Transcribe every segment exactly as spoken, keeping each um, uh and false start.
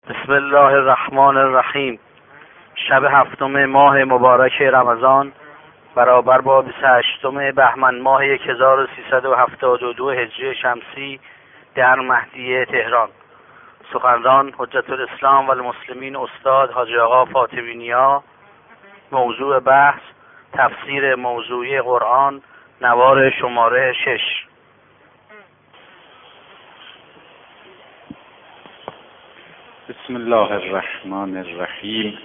بسم الله الرحمن الرحیم. شب هفتم ماه مبارک رمضان برابر با بیست و هشتم بهمن ماه هزار و سیصد و هفتاد و دو هجری شمسی در مهدیه تهران. سخنران حجت الاسلام و المسلمین استاد حاجی آقا فاطمی نیا. موضوع بحث تفسیر موضوعی قرآن، نوار شماره شش. بسم الله الرحمن الرحیم.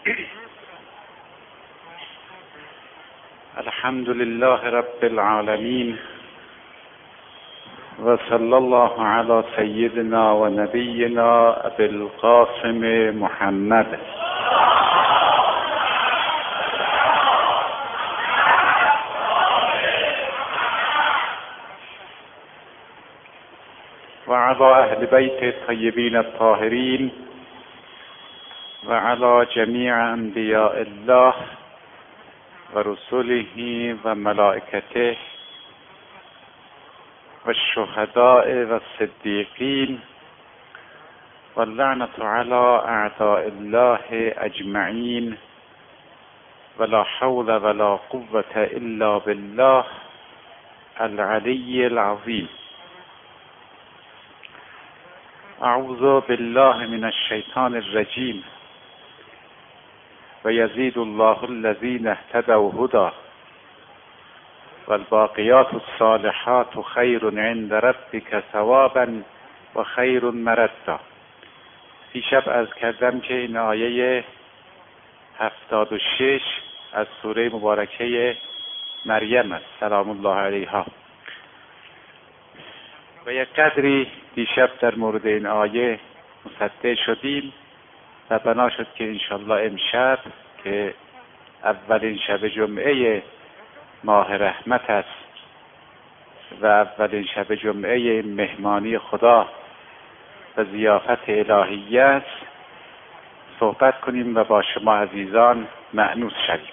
الحمد لله رب العالمین و صلی الله علی سیدنا و نبینا ابی القاسم محمد. و علی اهل بیت طیبین الطاهرین و علی جمیع انبیاء الله و رسوله و ملائکته و الشهداء و الصدیقین و اللعنة علی اعداء الله اجمعین ولا حول ولا قوة الا بالله العلی العظیم. اعوذ بالله من الشیطان الرجیم. و یزید الله الذین اهتدوا هدی و الباقیات الصالحات خیر عند ربک ثوابا و خیر مردا. دیشب عرض کردم که این آیه هفتاد و شش از سوره مبارکه مریم است سلام الله علیها و یک قدری دیشب در مورد این آیه مصدع شدیم و بنا شد که انشالله امشب که اولین شب جمعه ماه رحمت است و اولین شب جمعه مهمانی خدا و ضیافت الهی است صحبت کنیم و با شما عزیزان مأنوس شویم.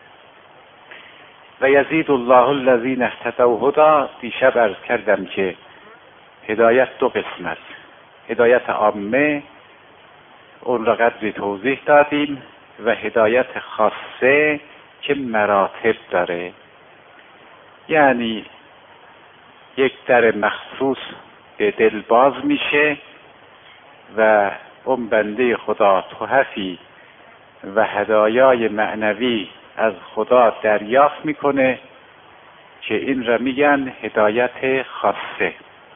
و یزید الله الذین اهتدوا هدی. دیشب عرض کردم که هدایت دو قسم است. هدایت عامه اون را قدری توضیح دادیم و هدایت خاصه که مراتب داره، یعنی یک در مخصوص به دل باز میشه و اون بنده خدا تحفی و هدایای معنوی از خدا دریافت میکنه که این را میگن هدایت خاصه.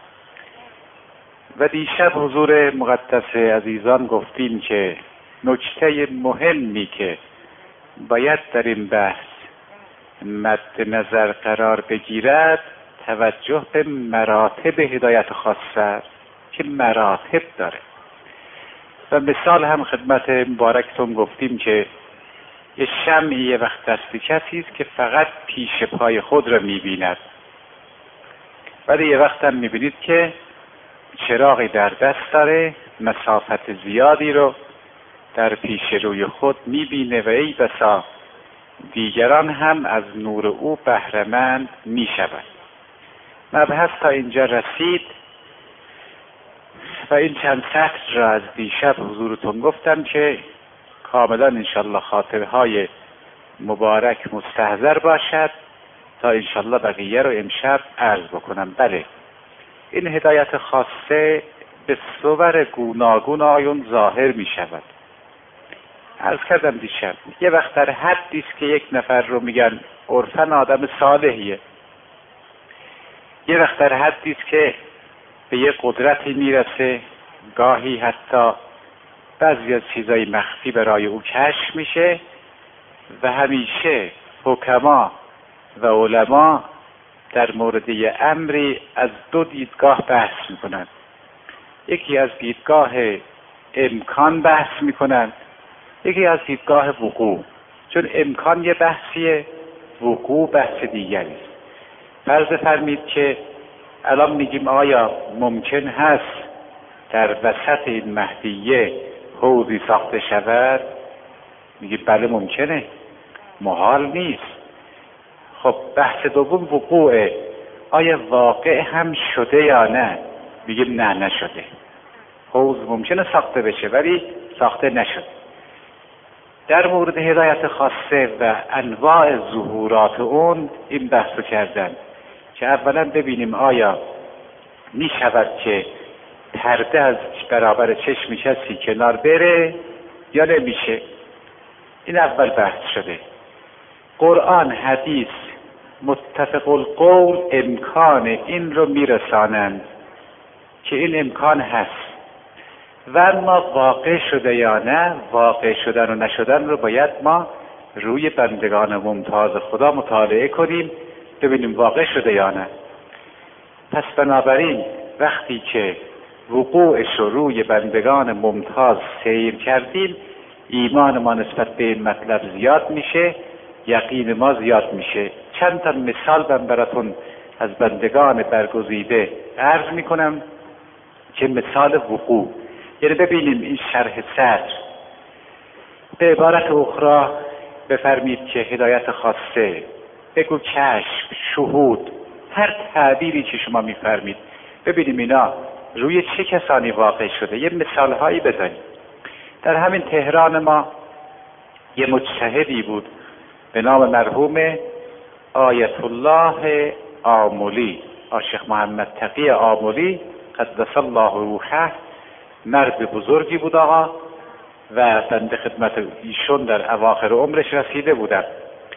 و دیشب حضور مقدس عزیزان گفتیم که نکته مهمی که باید در این بحث مد نظر قرار بگیرد توجه به مراتب هدایت خاصه است که مراتب داره. و مثال هم خدمت مبارکتون گفتیم که یه شمعی یه وقت دست کسی است که فقط پیش پای خود را میبیند، ولی یه وقت هم میبینید که چراغی در دست داره، مسافت زیادی رو در پیش روی خود میبینه و ای بسا دیگران هم از نور او بهره‌مند میشوند. مبحث تا اینجا رسید و این چند سطر را از دیشب حضورتون گفتم که کاملا انشالله خاطره های مبارک مستحضر باشد تا انشالله بقیه رو امشب عرض بکنم. بله، این هدایت خاصه به صور گوناگون آیون ظاهر می شود. عرض کردم دیشب یه وقت در حدی است که یک نفر رو میگن عرفاً آدم صالحیه، یه وقت در حدی است که به یه قدرتی میرسه، گاهی حتی بعضی از چیزای مخفی برای او کشف میشه و همیشه حکما و علما در مورد یه امری از دو دیدگاه بحث میکنن. یکی از دیدگاه امکان بحث میکنن، یکی از دیدگاه وقوع. چون امکان یه بحثیه، وقوع بحث دیگری است. فرض فرمید که الان میگیم آیا ممکن هست در وسط این مهدیه حوضی ساخته شود؟ میگیم بله ممکنه، محال نیست. خب بحث دوم وقوعه، آیا واقع هم شده یا نه؟ میگیم نه نشده. حوض ممکنه ساخته بشه ولی ساخته نشد. در مورد هدایت خاصه و انواع ظهورات اون این بحثو کردن که اولا ببینیم آیا می شود که پرده از برابر چشم کسی کنار بره یا نمیشه. این اول بحث شده. قرآن، حدیث متفق القول امکان این رو میرسانند که این امکان هست و اما واقع شده یا نه، واقع شدن و نشدن رو باید ما روی بندگان ممتاز خدا مطالعه کنیم ببینیم واقع شده یا نه. پس بنابراین وقتی که وقوعش رو روی بندگان ممتاز سیر کردیم ایمان ما نسبت به این مطلب زیاد میشه، یقین ما زیاد میشه. چند تا مثال من براتون از بندگان برگزیده عرض میکنم که مثال وقوع، یعنی ببینیم این شرح صدر. به عبارت اخرى بفرمید که هدایت خاصه، بگو کشف، شهود، هر تعبیری که شما میفرمید ببینیم اینا روی چه کسانی واقع شده. یه مثال هایی بزنیم. در همین تهران ما یه مجتهدی بود به نام مرحوم آیت الله آملی، آشیخ محمد تقی آملی قدس الله روحه. مرد بزرگی بود آقا و بنده خدمت ایشون در اواخر عمرش رسیده بودم.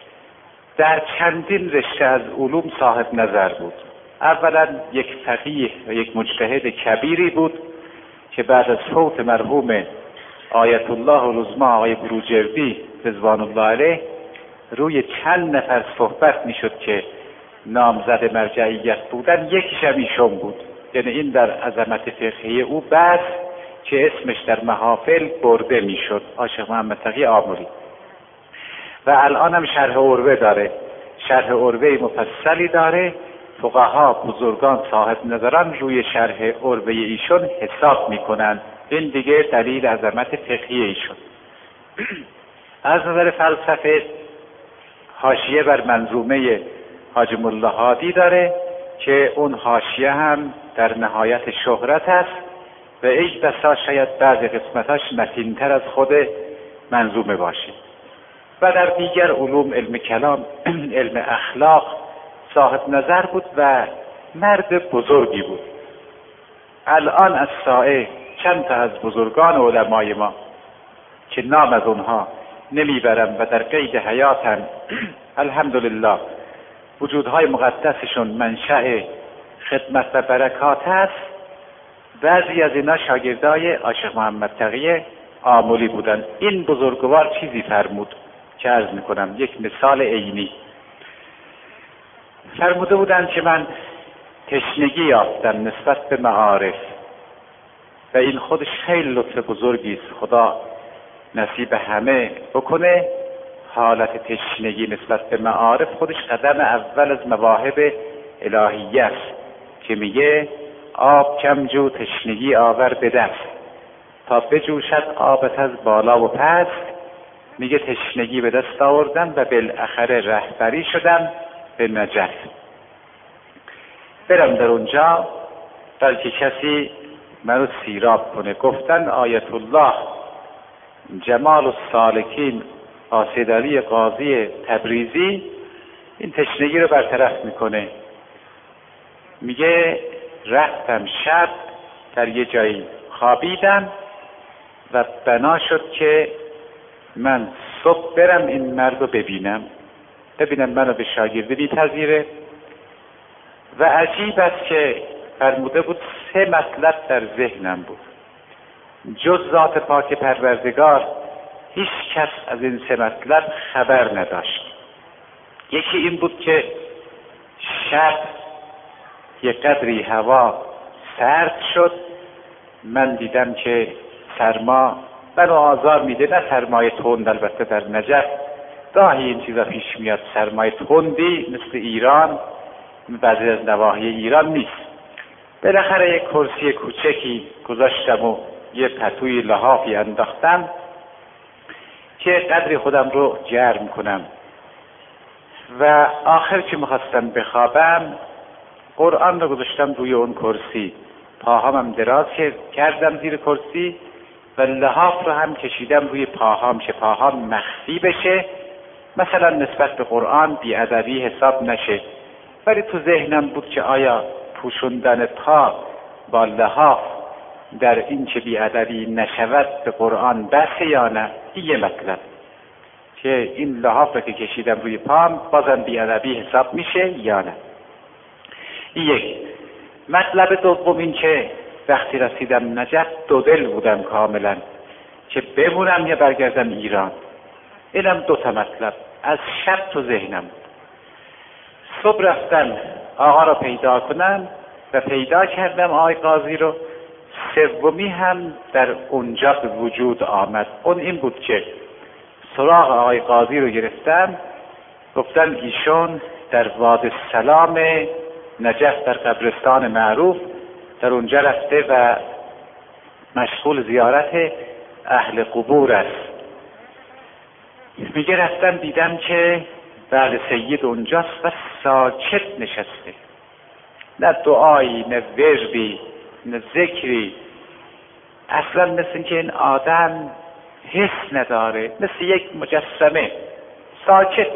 در چندین رشته از علوم صاحب نظر بود. اولا یک فقیه و یک مجتهد کبیری بود که بعد از فوت مرحوم آیت الله العظمی آقای بروجردی رضوان الله علیه روی چند نفر صحبت میشد که نامزد مرجعیت بودن، یکیش هم ایشون بود. یعنی این در عظمت فقهی او بس که اسمش در محافل برده میشد، آشیخ محمد تقی آملی. و الان هم شرح عروه داره، شرح عروه مفصلی داره. فقها بزرگان صاحب نظران روی شرح عروه ایشون حساب میکنن. این دیگه دلیل عظمت فقهی ایشون. از نظر فلسفه حاشیه بر منظومه حاجی ملا هادی داره که اون حاشیه هم در نهایت شهرت است و ای بسا شاید بعضی قسمتاش متین‌تر از خود منظومه باشه. و در دیگر علوم، علم کلام، علم اخلاق صاحب نظر بود و مرد بزرگی بود. الان از سائه چند تا از بزرگان علمای ما که نام از اونها نمیبرم و در قید حیاتن الحمدلله وجودهای مقدسشون منشأ خدمت و برکات است. بعضی از اینا شاگردای آشیخ محمد تقی آملی بودن. این بزرگوار چیزی فرمود که عرض میکنم، یک مثال عینی فرموده بودن که من تشنگی یافتم نسبت به معارف و این خودش خیلی لطف بزرگی است. خدا نصیب همه بکنه. حالت تشنگی نسبت به معارف خودش قدم اول از مواهب الهیه است که میگه آب کم جو تشنگی آور به دست تا بجوشد آبت از بالا و پست. میگه تشنگی به دست آوردم و بالاخره رهبری شدم به نجف. برم در اونجا بلکه کسی منو سیراب کنه. گفتن آیت الله جمال السالکین قاصد علی قاضی تبریزی این تشنگی رو برطرف میکنه. میگه رفتم شب در یه جایی خوابیدم و بنا شد که من صبح برم این مرد رو ببینم ببینم منو به شاگردی میپذیره. و عجیب است که فرموده بود سه مطلب در ذهنم بود، جز ذات پاک پروردگار هیچ کس از این سه مطلب خبر نداشت. یکی این بود که شب یک قدری هوا سرد شد، من دیدم که سرما منو آزار میده، نه سرمای تند، البته در نجف گاهی این چیزا پیش میاد، سرمای تندی مثل ایران بعضی از نواحی ایران نیست. بالاخره یک کرسی کوچکی گذاشتم و یه پتوی لحافی انداختم که قدری خودم رو گرم کنم و آخر که میخواستم بخوابم قرآن رو گذاشتم روی اون کرسی پاهامم دراز کردم زیر کرسی و لحاف رو هم کشیدم روی پاهام که پاهام مخفی بشه، مثلا نسبت به قرآن بی‌ادبی حساب نشه. ولی تو ذهنم بود که آیا پوشوندن پا با لحاف در این که بی‌ادبی نشود به قرآن بسه یا نه؟ این یه مطلب که این لحاف رو که کشیدم روی پام بازم بی‌ادبی حساب میشه یا نه. این یک. مطلب دوم این که وقتی رسیدم نجف دو دل بودم کاملا که بمونم یا برگردم ایران. اینم دو تا مطلب از شب تو ذهنم بود. صبح رفتم آقا را پیدا کنم و پیدا کردم آقای قاضی رو. سومی هم در اونجا به وجود آمد. اون این بود که سراغ آقای قاضی رو گرفتم، گفتم ایشون در واد سلام نجف در قبرستان معروف در اونجا رفته و مشغول زیارت اهل قبور است. میگه رفتم دیدم که بله سید اونجاست و ساکت نشسته، نه دعایی نه وردی نه ذکری، اصلا مثل این که این آدم حس نداره، مثل یک مجسمه ساکت.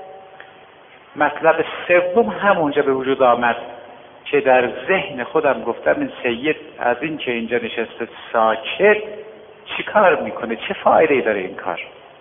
مطلب سوم همونجا به وجود آمد که در ذهن خودم گفتم این سید از این که اینجا نشسته ساکت چی کار میکنه، چه فایده‌ای داره این کار.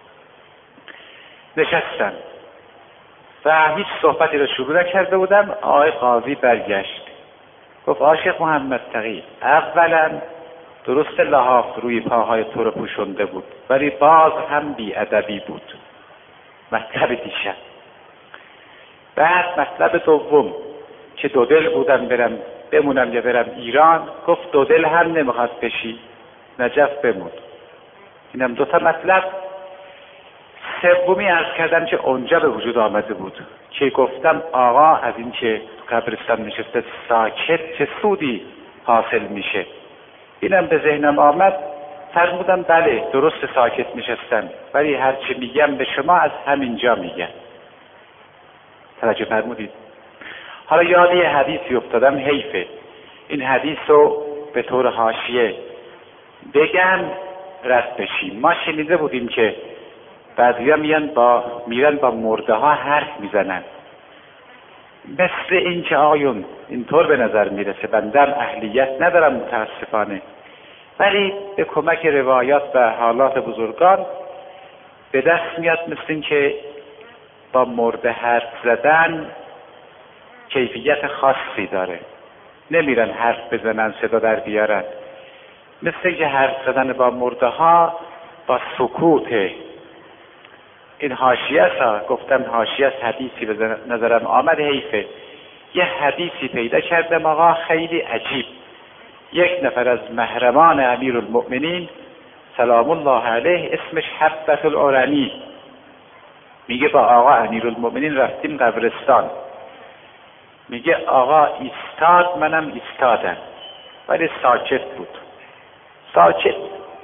نشستم و هیچ صحبتی رو شروع نکرده بودم. آقای قاضی برگشت گفت عاشق محمد تقی، اولا درست لحاف روی پاهای تو رو پوشونده بود ولی باز هم بی‌ادبی بود. مطلب دیشب. بعد مطلب دوم که دو دل بودم برم بمونم یا برم ایران، گفت دو دل هم نمیخواد بشی، نجف بمون. اینم دو تا مطلب. سومی عرض کردم که اونجا به وجود آمده بود که گفتم آقا از این که قبرستان نشسته ساکت چه سودی حاصل میشه. اینم به ذهنم آمد، فرمودم بله درست ساکت نشستم ولی هر چه میگم به شما از همینجا میگم. توجه فرمودید؟ حالا یاد یه حدیثی افتادم، حیفه این حدیث رو به طور حاشیه بگم رد بشیم. ما شنیده بودیم که بعضیا میان با میرن با مرده ها حرف میزنن، مثل این که آقایون اینطور به نظر میرسه، بندم اهلیت ندارم متاسفانه، ولی به کمک روایات و حالات بزرگان به دست میاد مثل این که با مرده حرف زدن کیفیت خاصی داره. نمیرن حرف بزنن صدا در بیارن، مثل این که حرف زدن با مرده ها با سکوته. این حاشیه است، گفتم حاشیه است، حدیثی به نظرم آمد حیفه. یه حدیثی پیدا کردم آقا خیلی عجیب. یک نفر از محرمان امیرالمؤمنین سلام الله علیه اسمش حبة العرنی، میگه با آقا امیرالمؤمنین رفتیم قبرستان. میگه آقا ایستاد، منم ایستادم ولی ساکت بود. ساکت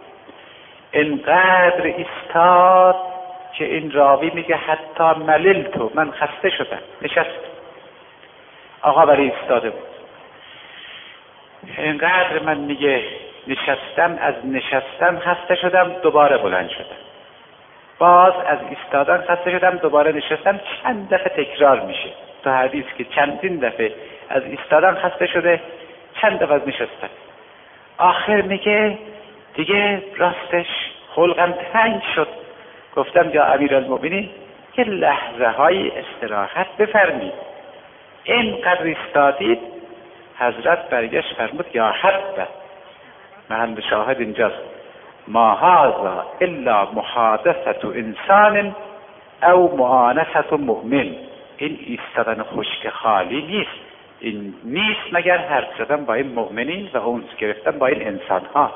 انقدر ایستاد که این راوی میگه حتی مللتو، من خسته شدم نشست. آقا ولی ایستاده بود. اینقدر من میگه نشستم، از نشستم خسته شدم، دوباره بلند شدم، باز از ایستادن خسته شدم، دوباره نشستم. چند دفعه تکرار میشه تو حدیث که چندین دفعه از ایستادن خسته شده، چند دفعه از نشستن. آخر میگه دیگه راستش خلقم تنگ شد، گفتم یا امیرالمؤمنین که لحظه های استراحت بفرمید. اینقدر ایستادید، حضرت برگشت فرمود یا حبه، محل شاهد اینجاست، ما هذا الا محادثه انسان او معانسه مؤمن. این ایستادن خشک خالی نیست، این نیست مگر حرف زدن با این مؤمنین و اونس گرفتن با این انسان ها.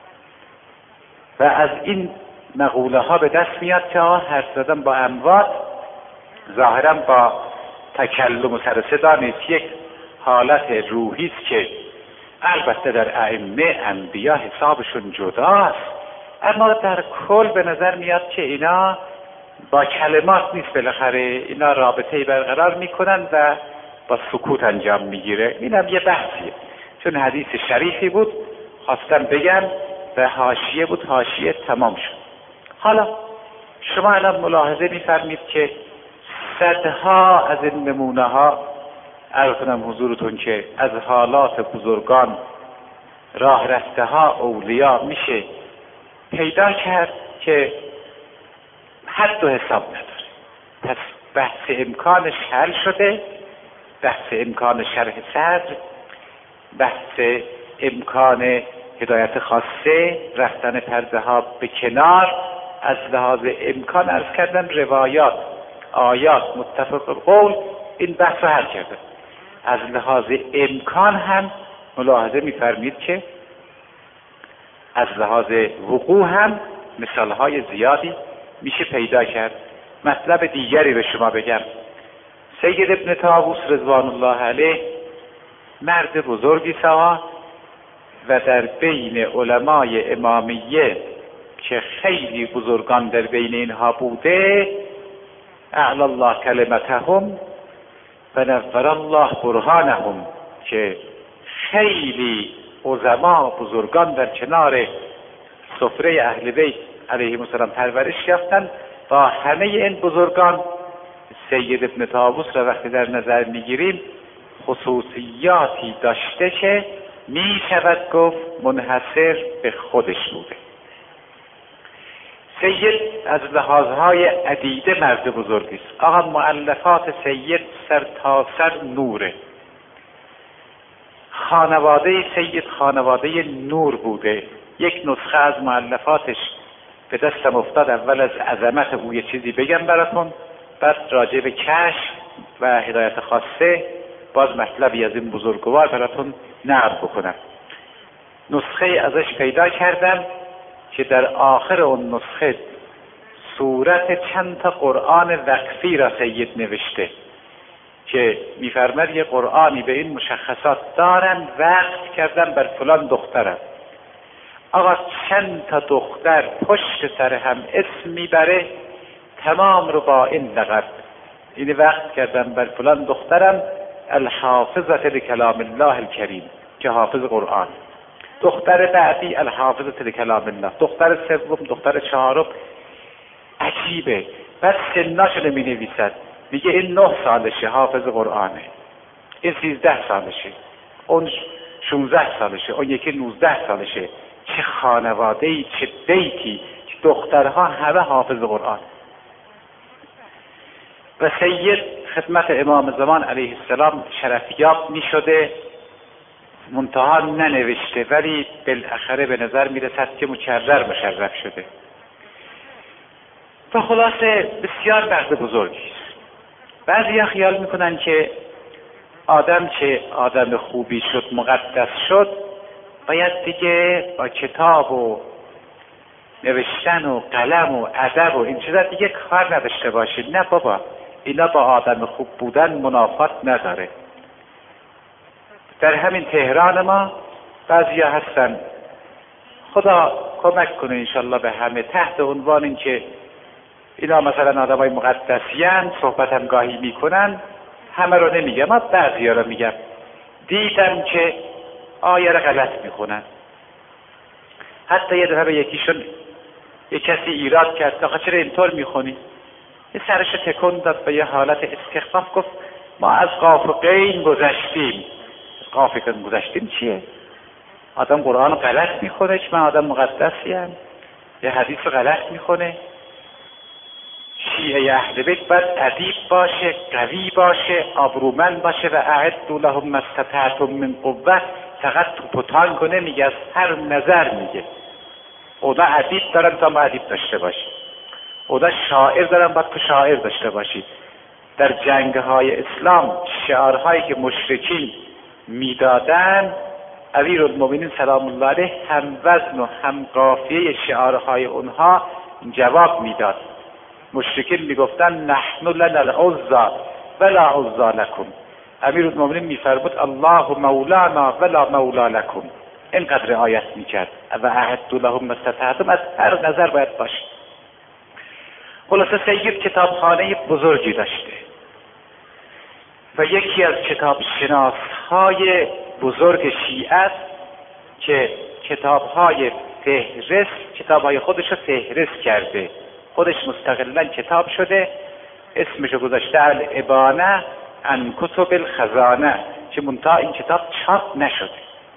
و از این مقوله ها به دست میاد که حرف زدن با اموات ظاهرا با تکلم و سر صدا نیست، یک حالت روحی است که البته در ائمه انبیا حسابشون جداست، اما در کل به نظر میاد که اینا با کلمات نیست، بالاخره اینا رابطه‌ای برقرار میکنن و با سکوت انجام میگیره. اینم یه بحثیه. چون حدیث شریفی بود خواستم بگم و حاشیه بود، حاشیه تمام شد. حالا شما الان ملاحظه می‌فرمایید که صدها از این نمونه ها عرض کنم حضورتون که از حالات بزرگان، راه رفته ها، اولیاء میشه پیدا کرد که حد و حساب نداره. پس بحث امکانش حل شده، بحث امکان شرح صدر، بحث امکان هدایت خاصه، رفتن پرده ها به کنار، از لحاظ امکان عرض کردم روایات، آیات متفق القول این بحث رو حل کرده. از لحاظ امکان هم ملاحظه می‌فرمایید که از لحاظ وقوع هم مثالهای زیادی میشه پیدا کرد. مطلب دیگری به شما بگم. سید ابن طاووس رضوان الله علیه مرد بزرگی سوا و در بین علمای امامیه که خیلی بزرگان در بین اینها بوده، اعلی الله کلمتهم و نور الله برهانهم، که خیلی علما بزرگان در کنار سفره اهل بیت علیهم السلام پرورش یافتند. با همه این بزرگان سید ابن طاووس را وقتی در نظر میگیریم خصوصیاتی داشته که می شود گفت منحصر به خودش بوده. سید از لحاظهای عدیده مرد بزرگی است. آقا مؤلفات سید سر تا سر نوره. خانواده سید خانواده نور بوده. یک نسخه از مؤلفاتش به دستم افتاد. اول از عظمت او یه چیزی بگم براتون، بعد راجع به کشف و هدایت خاصه باز مطلبی از این بزرگوار براتون نقل بکنم. نسخه ازش پیدا کردم که در آخر اون نسخه صورت چند تا قرآن وقفی را سید نوشته که میفرمد یه قرآنی به این مشخصات دارن، وقف کردن بر فلان دخترم. آقا چند تا دختر پشت سر هم اسم میبره، تمام رو با این لقب، این وقف کردن بر فلان دخترم الحافظة لکلام الله الکریم که حافظ قرآن، دختر بعدی الحافظة لکلام الله، دختر سوم، دختر چهارم. عجیبه. بعد سناشو نمی نویسد، میگه این نه سالشه حافظ قرآنه، این سیزده سالشه، اون شونزده سالشه، اون یکی نوزده سالشه. چه خانوادهی، چه بیتی که دخترها همه حافظ قرآن. و سید خدمت امام زمان علیه السلام شرفیاب می شده، منتها ننوشته، ولی بالاخره به نظر می رسد که مکرر مشرف شده. و خلاصه بسیار مرد بزرگی است. بعضی ها خیال می کنن که آدم که آدم خوبی شد، مقدس شد، باید دیگه با کتاب و نوشتن و قلم و ادب و این چیزا دیگه کار نداشته باشه. نه بابا، اینا با آدم خوب بودن منافات نداره. در همین تهران ما بعضیا هستن، خدا کمک کنه انشالله به همه، تحت عنوان این که اینا مثلا آدمای مقدسیان، صحبت هم گاهی میکنن، همه رو نمیگم، من بعضیا رو میگم، دیدم که آیه رو غلط میخونن. حتی یه دفعه به یکیشون یه کسی ایراد کرد، آخه چرا اینطور میخونی؟ یه سرش تکون داد به یه حالت استخفاف، گفت ما از قاف و قین گذشتیم. از قاف و قین گذشتیم چیه؟ آدم قرآن غلط میخونه، من آدم مقدسیم، یه حدیث غلط میخونه. شیعه اهل بیت باید ادیب باشه، قوی باشه، آبرومند باشه و اعدوا لهم ما استطعتم من قوة. فقط توپ و تانک رو نمیگه، از هر نظر میگه. اونا ادیب دارن تا ما ادیب داشته باشی، اونا شاعر دارن باید تو شاعر داشته باشی. در جنگهای اسلام شعارهایی که مشرکین میدادن، امیرالمومنین سلام الله علیه هم وزن و هم قافیه شعارهای اونها جواب میداد. مشرکین میگفتن نحن لنا العزى ولا عزى لكم. امیرالمومنین میفرمود الله مولانا ولا مولا لكم. اینقدر آیت میکرد و اعدوا لهم ما استطعتم، از هر نظر باید باشه. خلاصه سید کتابخانه بزرگی داشته و یکی از کتاب شناسهای بزرگ شیعه است که کتاب‌های فهرست کتاب‌های خودش رو فهرست کرده، خودش مستقلاً کتاب شده، اسمشو گذاشته الابانه عن کتب الخزانه، که منتها این کتاب چاپ نشده.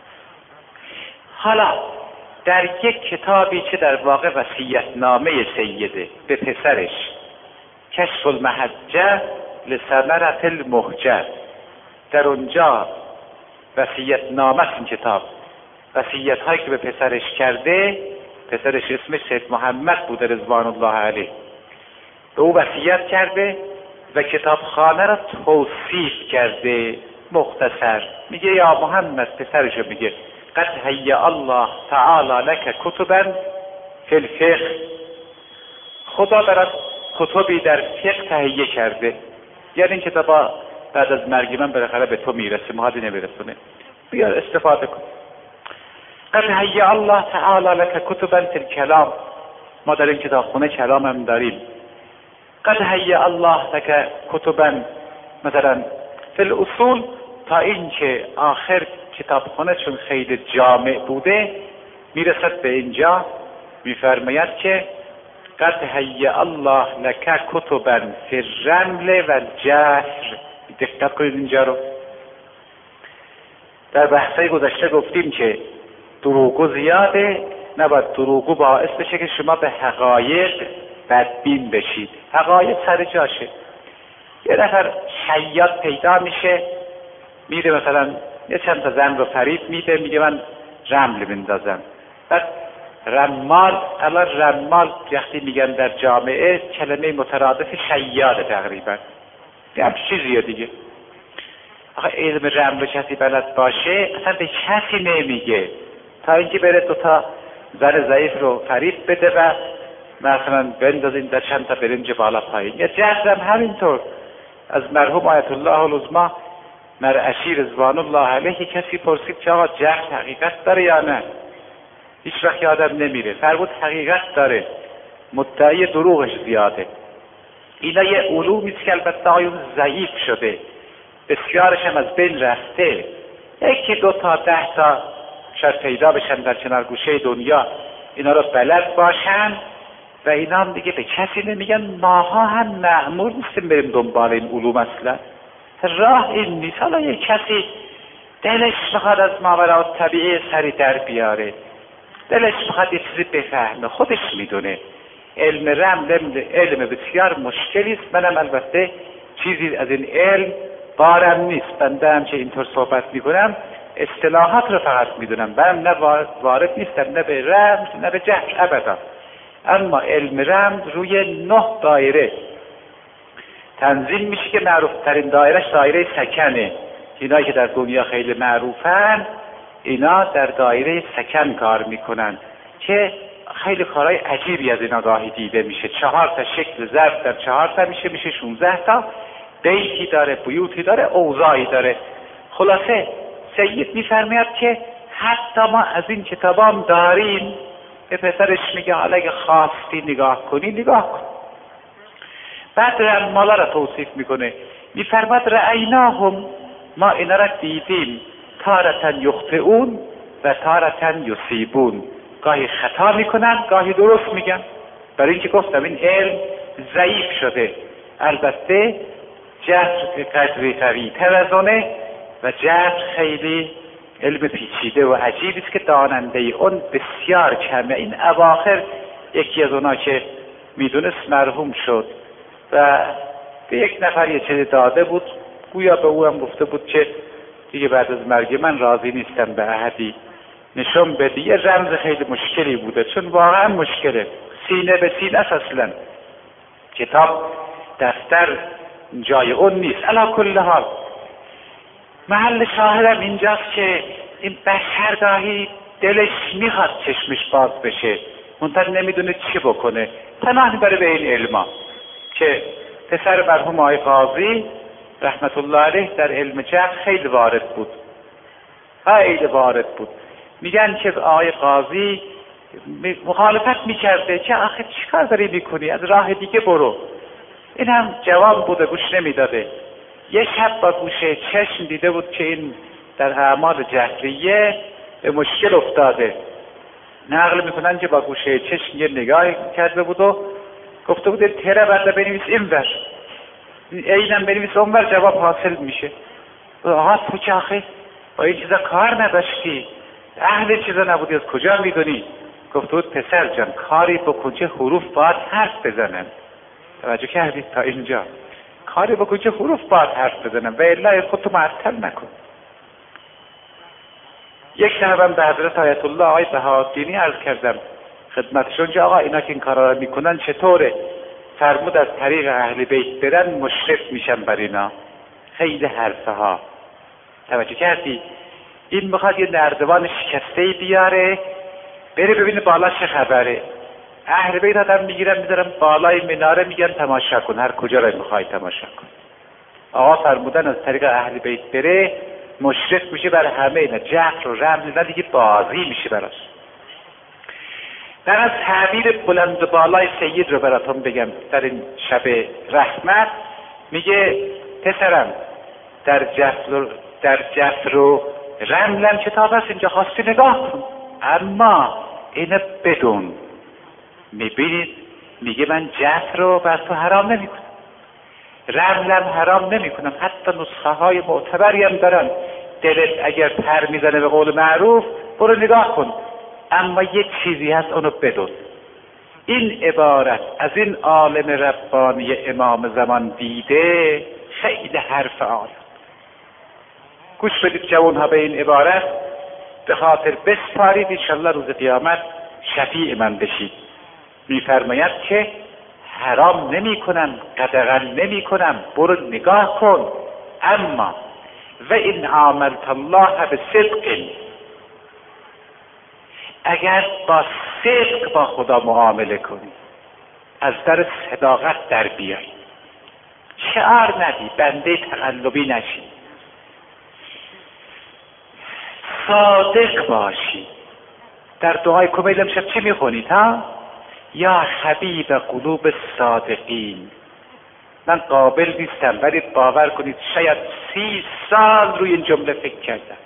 حالا در یک کتابی که در واقع وصیت‌نامه سیده به پسرش، کشف المحجه لثمرة المهجه، در اونجا وصیت‌نامه است این کتاب، وصیت‌هایی که به پسرش کرده، پسرش اسمش سید محمد بوده رضوان الله علیه، به او وصیت کرده و کتابخانه را توصیف کرده. مختصر میگه یا محمد، پسرشو میگه قد هیأ الله تعالی لک کتبا فی الفقه، خدا برات کتبی در فقه تهیه کرده، یعنی این کتابا بعد از مرگ من بالاخره به تو میرسه، ما حدی نمیرسونه، بیا استفاده کن. قد هیأ الله تعالی لک کتبا فی الکلام، ما در این کتابخونه کلام هم داریم. قد هیأ الله لک کتبا مثلا فی الاصول، تا اینکه آخر کتابخانه چون خیلی جامع بوده میرسد به اینجا، میفرماید که قد هیأ الله لک کتبا فی الرمل و الجسر. دقت کنید اینجا رو. در بحثای گذشته گفتیم که دروغو زیاده، نباید دروغو باعث بشه که شما به حقایق بدبین بشید. حقایق سر جاشه. یه نفر شیاد پیدا میشه، میره مثلا یه چند تا زن رو فریب میده، میگه من رمل بندازم. بعد رمال، الان رمال وقتی میگن در جامعه کلمه مترادف شیاده تقریبا، یه هم چیزیه دیگه. آخه علم رمل کسی بلد باشه اصلا به کسی نمیگه، تا اینکه بره دوتا زن ضعیف رو فریب بده و مثلا بندازین در چند تا برنج بالا پایین. یا جهل هم همینطور. از مرحوم آیت الله العظما مرعشی رضوان الله علیه کسی پرسید که آقا جهل حقیقت داره یا نه؟ هیچ وقت یادم نمیره، فرمود حقیقت داره، مدعی دروغش زیاده. اینا یه علومی است که البته آیون ضعیف شده، بسیارش هم از بین رفته. یکی دو تا ده تا شاید پیدا بشن در کنار گوشه دنیا اینا رو بلد باشن و اینا هم دیگه به کسی نمیگن. ماها هم مأمور نیستیم بریم دنبال این علوم، اصلا راه این نیست. حالا یک کسی دلش بخواد از ماورا طبیعی سری در بیاره، دلش بخواد یه چیزی بفهمه، خودش میدونه. علم رمل علم بسیار مشکلی است. منم البته چیزی از این علم بارم نیست، بنده هم که اینطور صحبت میکنم اصطلاحات رو فقط میدونم، من نه وارد نیستم نه به رمز نه به جهل ابدا. اما علم رمز روی نه دایره تنظیم میشه که معروف ترین دایرهش دایره سکنه. اینایی که در دنیا خیلی معروفن اینا در دایره سکن کار میکنن که خیلی کارهای عجیبی از اینا گاهی دیده میشه. چهار تا شکل ظرف در چهار تا میشه میشه شانزده تا، بیتی داره، بیوتی داره، اوضاعی داره. خلاصه سید میفرماید که حتی ما از این کتابام داریم. به پسرش میگه حالا اگه خواستی نگاه کنی نگاه کن. بعد رمالا را توصیف میکنه، میفرماید رأیناهم، ما اینا را دیدیم، تارتن یخطئون و تارتن یصیبون، گاهی خطا میکنن گاهی درست میگن. برای اینکه گفتم این علم ضعیف شده. البته جهل قدری قوی تر از اونه و جهل خیلی علم پیچیده و عجیبی است که داننده اون بسیار کمه. این اواخر یکی از اونا که میدونست مرحوم شد و به یک نفر یه چیزی داده بود، گویا به او هم گفته بود که دیگه بعد از مرگ من راضی نیستم به احدی نشون بدی. یه رمز خیلی مشکلی بوده، چون واقعا مشکله، سینه به سینه است. اصلا کتاب دفتر جای اون نیست. علی کل حال محل شاهدم اینجاست که این بشر گاهی دلش میخواد چشمش باز بشه، منتها نمیدونه چی بکنه، پناه میبره به این علما. که پسر مرحوم آقای قاضی رحمت الله علیه در علم جهل خیلی وارد بود، خیلی وارد بود. میگن که آقای قاضی مخالفت میکرده که آخه چیکار داری میکنی، از راه دیگه برو. این هم جواب بوده، گوش نمیداده. یه شب با گوشه چشم دیده بود که این در اعمال جهریه به مشکل افتاده. نقل میکنن که با گوشه چشم یه نگاه کرده بود و گفته بود تره برده بنویس اینور، اینم بنویس اونور، جواب حاصل میشه. آقا تو که آخه با این چیزا کار نداشتی، اهل چیزا نبودی، از کجا میدونی؟ گفته بود پسر جان کاری بکن که حروف باید حرف بزنن. توجه کردید تا اینجا؟ کاری بکن که حروف باید حرف بزنن و الا خودتو معطل نکن. یک شبم به حضرت آیت الله آقای بهاءالدینی عرض کردم خدمتشون که آقا اینا که این کارا رو میکنن چطوره؟ فرمود از طریق اهل بیت برن مشرف میشن بر اینا. خیلی حرفه ها. توجه کردی؟ این میخواد یه نردبان شکسته بیاره بره ببینه بالا چه خبره. اهل بیت آدم میگیرن میذارن بالای مناره میگن تماشا کن، هر کجا رو میخوای تماشا کن. آقا فرمودن از طریق اهل بیت بره مشرف میشه بر همه اینا، جهر و رمز اینا دیگه بازی میشه براش. من از تعبیر بلند و بالای سید رو براتون بگم در این شب رحمت. میگه پسرم در جفر در جفر و رملم کتاب هست اینجا خواستی نگاه کن، اما اینو بدون. میبینید میگه من جفر رو بر تو حرام نمی کنم، رملم حرام نمی کنم، حتی نسخه های معتبری هم دارن. دلت اگر پر میزنه به قول معروف برو نگاه کن، اما یه چیزی هست اونو بدون. این عبارت از این عالم ربانی امام زمان دیده خیلی حرف عالی. گوش بدید جوانها به این عبارت، به خاطر بسپارید انشالله روز قیامت شفیع من بشید. میفرماید که حرام نمی کنم، قدغن نمی کنم، برو نگاه کن، اما و این عاملت الله به صدق، اگر با صدق با خدا معامله کنی، از در صداقت در بیای، شعار ندی، بنده تقلبی نشی، صادق باشی. در دعای کمیل امشب چی میخونید ها؟ یا حبیب قلوب صادقین. من قابل نیستم ولی باور کنید شاید سی سال روی این جمله فکر کردم.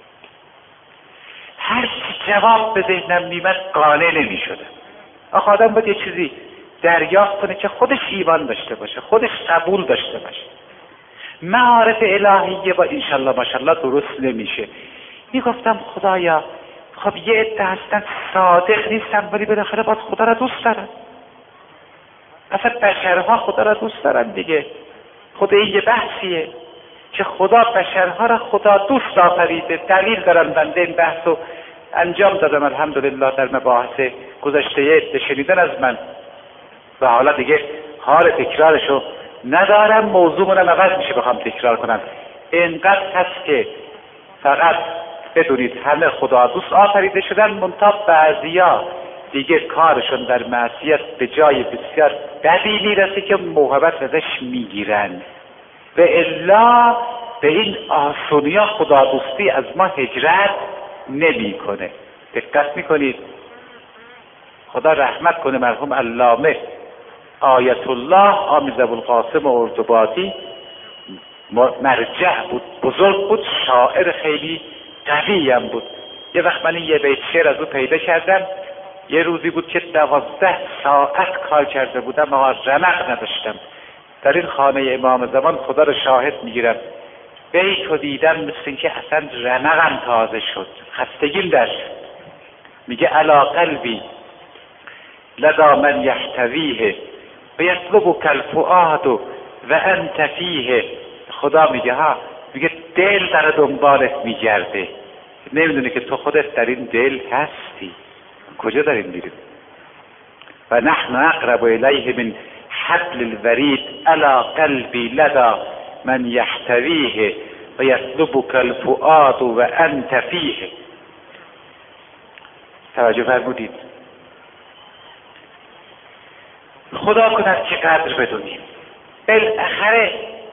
هر چی جواب به ذهنم میمد قانع نمیشدم. آخه آدم باید یه چیزی دریافت کنه که خودش ایمان داشته باشه، خودش قبول داشته باشه. معارف الهیه با انشالله ماشالله درست نمیشه. میگفتم خدایا خب یه عده هستن صادق نیستن ولی بالاخره باید خدا را دوست دارن. اصلا بشرها خدا را دوست دارن دیگه. خود این یه بحثیه که خدا بشرها را خدا دوست آفریده. دلیل دارن بنده این بحث رو انجام دادم الحمدلله در مباحث گذشته. یه عده شنیدن از من و حالا دیگه حال تکرارشو ندارم، موضوعمونم عوض میشه بخوام تکرار کنم. اینقدر هست که فقط بدونید همه خدا دوست آفریده شدن، منتها بعضیا دیگه کارشون در معصیت به جای بسیار بدی میرسه که موهبت ازش میگیرن و الا به این آسونیا خدا دوستی از ما هجرت نمی کنه. دقت میکنید؟ خدا رحمت کنه مرحوم علامه آیت الله آمیز ابوالقاسم اردوبادی، مرجع بود، بزرگ بود، شاعر خیلی قوی هم بود. یه وقت من یه بیت شعر از او پیدا کردم. یه روزی بود که دوازده ساعت کار کرده بودم اما رمق نداشتم. در این خانه امام زمان خدا رو شاهد میگیرم، بیتو دیدم مثل این که اصلا رمقم تازه شد، خستگیم در شد. میگه علا قلبی لدا من یحتویه و یطلبک الفؤاد و انت فیه. خدا میگه ها، میگه دل در دنبالت میگرده، نمیدونه که تو خودت در این دل هستی. کجا داریم میریم؟ و نحن اقرب الیه من حبل الورید علی قلبی لدا من یحتویه و یطلبک الفؤاد و انت فیه. توجه فرمودید؟ خدا کند که قدر بدونیم. بالاخره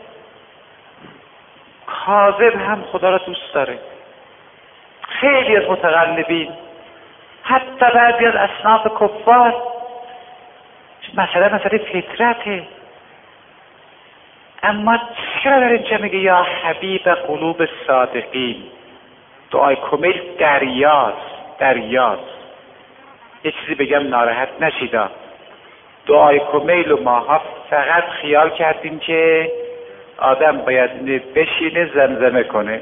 کاذب هم خدا را دوست داره. خیلی از متقلبین، حتی بعضی از اصناف کفار، مثلا مثلا فطرته، اما چرا در اینجا میگه یا حبیب قلوب صادقین؟ دعای کمیل دریاست دریاست یه چیزی بگم ناراحت نشیدا. دعای کمیل و ماها فقط خیال کردیم که آدم باید بشینه زمزمه کنه.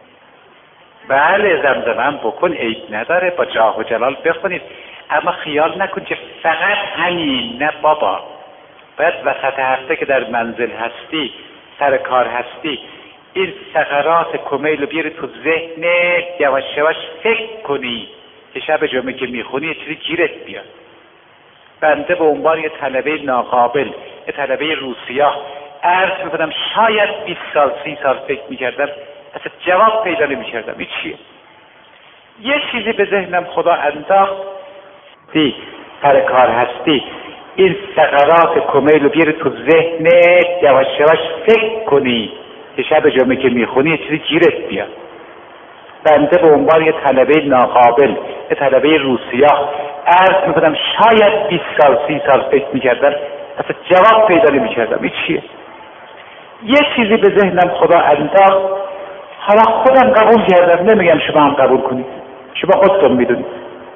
بله زمزمه هم بکن، عیب نداره، با جاه و جلال بخونید، اما خیال نکن که فقط همین. نه بابا، باید وسط هفته که در منزل هستی، سر کار هستی، این ثغرات کمیل رو بیاری تو ذهنت، یواش یواش فکر کنی که شب جمعه که میخونی یه چیزی گیرت بیاد. بنده به عنوان یه طلبه ناقابل، یه طلبه روسیاه عرض میکنم شاید بیست سال سی سال فکر میکردم اصلا جواب پیدا نمیکردم. این چیه؟ یه چیزی به ذهنم خدا انداخت، دی سر کار هستی، این ثغرات کمیل رو بیاری تو ذهنت، یواش یواش فکر کنی که شب جمعه که میخونی یه چیزی گیرت بیاد. بنده به عنوان یه طلبه ناقابل، یه طلبه روسیاه عرض میکنم شاید بیست سال سی سال فکر میکردم اصلا جواب پیدا نمیکردم. این چیه؟ یه چیزی به ذهنم خدا انداخت، حالا خودم قبول کردم، نمیگم شما هم قبول کنید، شما خودتون میدونید.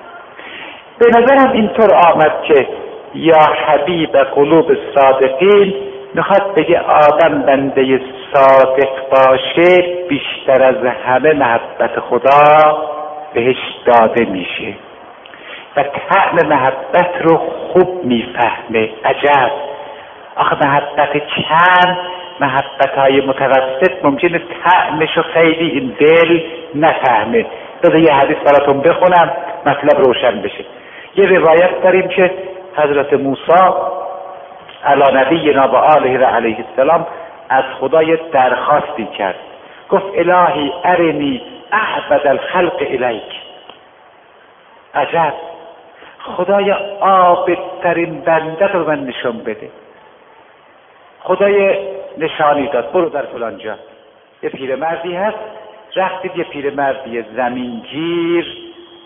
به نظرم اینطور آمد که یا حبیب قلوب صادقین میخواد بگه آدم بنده صادق باشه بیشتر از همه محبت خدا بهش داده میشه و طعم محبت رو خوب میفهمه. عجب، آخه محبت چند، محبت های متوسط ممکنه طعمش رو خیلی این دل نفهمه. بذار یه حدیث براتون بخونم مطلب روشن بشه. یه روایت داریم که حضرت موسی علی نبینا و آله علیه السلام از خدا یه درخواستی کرد، گفت الهی ارنی اعبد الخلق الیک. عجب، خدای عابدترین بنده رو من نشون بده. خدای نشانی داد، برو در فلان جا یه پیرمردی هست، رفتید یه پیرمردی زمینگیر،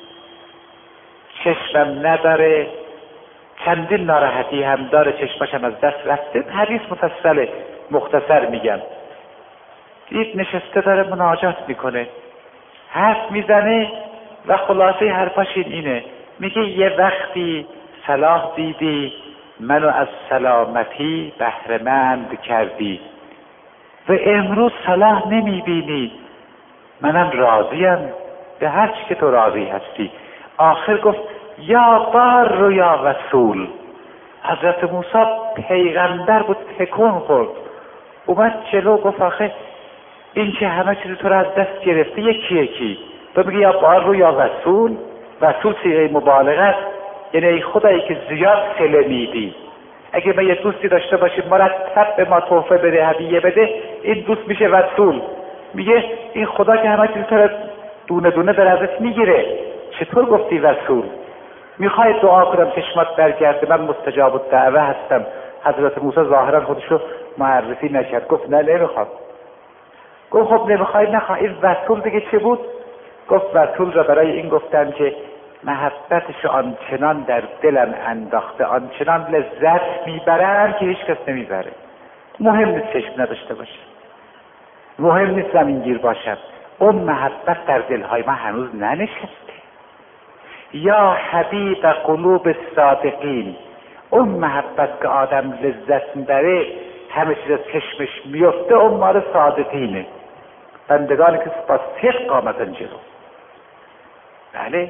چشمم نداره، چندین ناراحتی هم داره، چشمش هم از دست رفته. حدیث مفصله، مختصر میگم. دید نشسته داره مناجات میکنه، حرف میزنه و خلاصه حرفاش اینه، میگه یه وقتی صلاح دیدی منو از سلامتی بهره‌مند کردی و امروز صلاح نمیبینی، منم راضیم به هر چی که تو راضی هستی. آخر گفت یا بار و یا رسول. حضرت موسی پیغمبر بود، تکون خورد، اومد جلو گفت آخه این که همه چیز تو رو از دست گرفته یکی یکی تو میگی یا بار و یا رسول؟ رسول صیغه مبالغه است، یعنی ای خدایی که زیاد صله میدی، اگه ما یه دوستی داشته باشیم مرتب به ما تحفه بده، هدیه بده، این دوست میشه رسول. میگه این خدا که همه چیز تو رو دونه دونه در ازت میگیره، چطور گفتی رسول؟ میخوای دعا کنم چشمات برگرده، من مستجاب الدعوه هستم. حضرت موسی ظاهرا خودشو معرفی نکرد، گفت نه نمیخواد. گفت خب نمیخوای نخواه، این رسول دیگه چه بود؟ گفت رسول را برای این گفتم که محبتش آنچنان در دلم انداخته، آنچنان لذت میبرم که هیچ کس نمیبره. مهم نیست چشم نداشته باشه، مهم نیست زمینگیر باشم، اون محبت در دلهای ما هنوز ننشسته. یا حبیب قلوب صادقین، اون محبت که آدم لذت میبره، همه چیز از چشمش میفته، اون مال صادقینه، بندگانی که با صدق آمدن جلو. بله،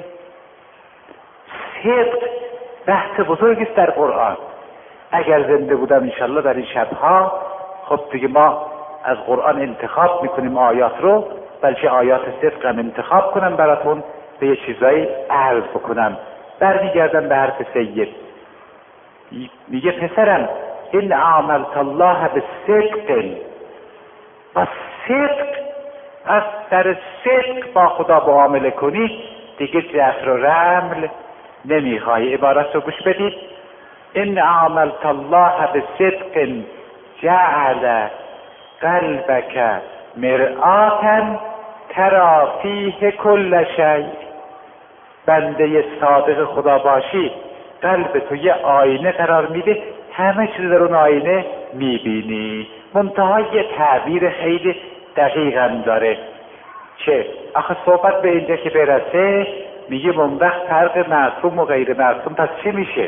صدق بحث بزرگی است در قرآن. اگر زنده بودم انشالله در این شبها، خب دیگه ما از قرآن انتخاب میکنیم آیات رو، بلکه آیات صدق هم انتخاب کنم براتون، به یه چیزایی عرض بکنم. برمیگردم به حرف سید، میگه پسرم این عاملت الله به صدق، با صدق، از در صدق با خدا معامله کنی دیگه جفر و رمل نمیخوای. عبارت رو گوش بدید، این عاملت الله به صدق جعل قلبک مرآتا تری فیه کل شیء. بنده صادق خدا باشی، قلب تو یه آینه قرار میده، همه چیز در اون آینه میبینی. منتها یه تعبیر خیلی دقیق هم داره، چه آخه صحبت به اینجا که برسه میگه اون وقت فرق معصوم و غیر معصوم پس چی میشه؟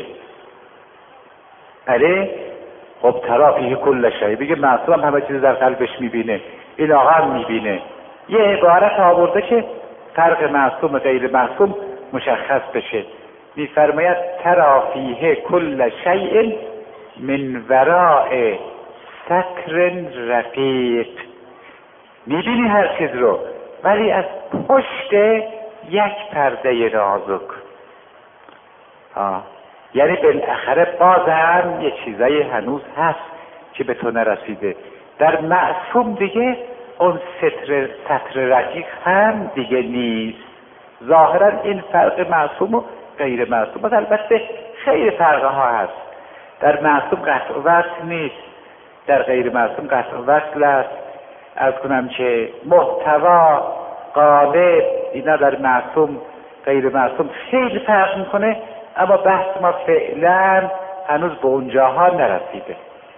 بله خب ترافیه کل شی، بگه معصوم همه چیز در قلبش میبینه، این آقا هم میبینه. یه عبارت آورده که فرق معصوم و غیر معصوم مشخص بشه، میفرماید ترافیه کل شیء من وراء ستر رقیق، میبینی هر چیز رو ولی از پشت یک پرده نازک. آه. یعنی بالاخره بازم یه چیزایی هنوز هست که به تو نرسیده. در معصوم دیگه اون ستر ستر رقیق هم دیگه نیست. ظاهرا این فرق معصوم و غیر معصوم، البته خیلی فرقه ها هست. در معصوم قطع وصل نیست، در غیر معصوم قطع وصل است. از کنم که محتوا قالب اینا در معصوم غیر معصوم خیلی فرق میکنه، اما بحث ما فعلا هنوز به اونجاها نرسیده.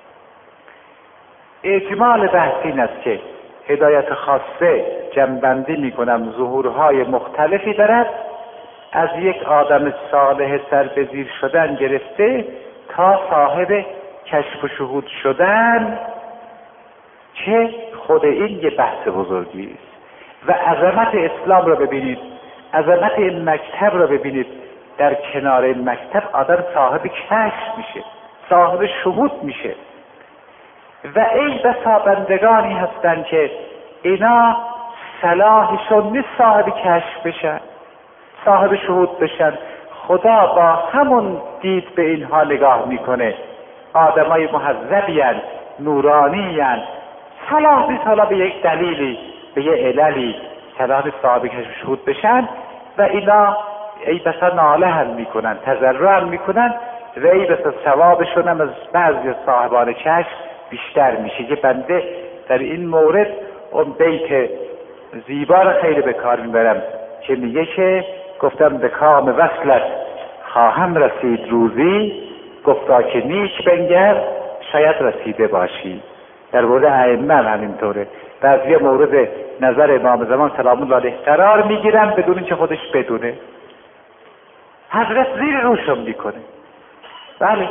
اجمال بحث این است که هدایت خاصه جنبندی میکنم ظهورهای مختلفی دارد، از یک آدم صالح سر به زیر شدن گرفته تا صاحب کشف و شهود شدن، که خود این یه بحث بزرگی است. و عظمت اسلام را ببینید، عظمت این مکتب را ببینید. در کنار این مکتب آدم صاحب کشف میشه، صاحب شهود میشه. و ای بسا بندگانی هستن که اینا صلاحشون نیست صاحب کشف بشن، صاحب شهود بشن. خدا با همون دید به اینها نگاه میکنه. آدمای مهذبی ان، نورانی ان، صلاح نیست حالا به یک دلیلی، به یه عللی صلاح صاحب کشف شهود بشن، و اینا ای بسا ناله هم میکنن، تضرع هم میکنن، و ای بسا ثوابشون هم از بعضی صاحبان کشف بیشتر میشه. که بنده در این مورد اون بیت زیبا را خیلی به کار میبرم که میگه که گفتم به کام وصلت خواهم رسید روزی، گفتا که نیک بنگر شاید رسیده باشی. در مورد ائمه همینطوره. بعضی مورد نظر امام زمان سلام الله علیه قرار میگیرن بدون اینکه خودش بدونه. حضرت زیر روشم میکنه. بله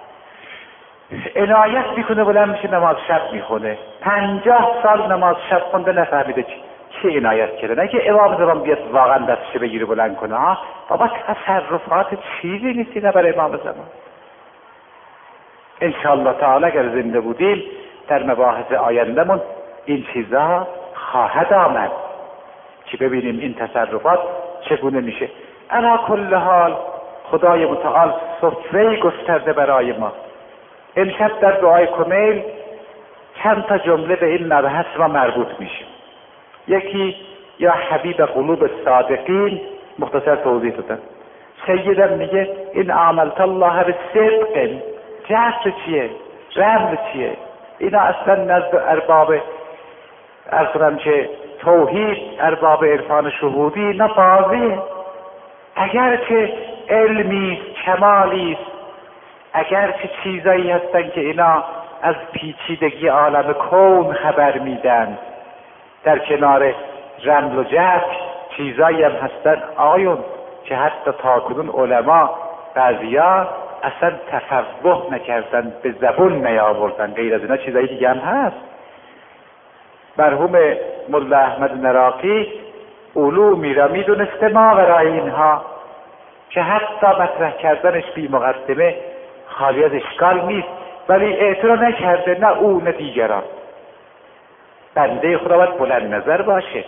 عنایت میکنه، بلند میشه نماز شب میخونه. پنجاه سال نماز شب خونده نفهمیده چی چی عنایت کرده. نه که امام زمان بیاد واقعا دستش بگیره بلند کنه. ها بابا تصرفات چیزی نیستی نه برای امام زمان. انشاءالله تعالی اگر زنده بودیم در مباحث آیندهمون این چیزا خواهد آمد که ببینیم این تصرفات چگونه میشه. علی کل حال خدای متعال سفره گسترده برای ما. امشب در دعای کمیل چند تا جمله به این مبحث ما مربوط میشه. یکی یا حبیب قلوب الصادقین، مختصر توضیح دادم. سیدم میگه این عاملت الله به صدق، جهر چیه؟ رمز چیه؟ اینا اصلا نزد ارباب ارسلم که توحید، ارباب عرفان شهودی، اینا بازیه. اگر که علمی کمالی است، اگر که چیزایی هستن که اینا از پیچیدگی عالم کون خبر میدن، در کنار رمز و جهر چیزایی هم هستن آیون که حتی تاکنون علما بعضیا اصلا تفوه نکردن، به زبون نیاوردن. غیر از اینا چیزایی دیگه هم هست. مرحوم ملا احمد نراقی علومی را میدونسته ما برای اینها که حتی مطرح کردنش بی مقدمه خالی از اشکال نیست، ولی اعتراض نکرده، نه او نه دیگران. بنده خدا باید بلند نظر باشه،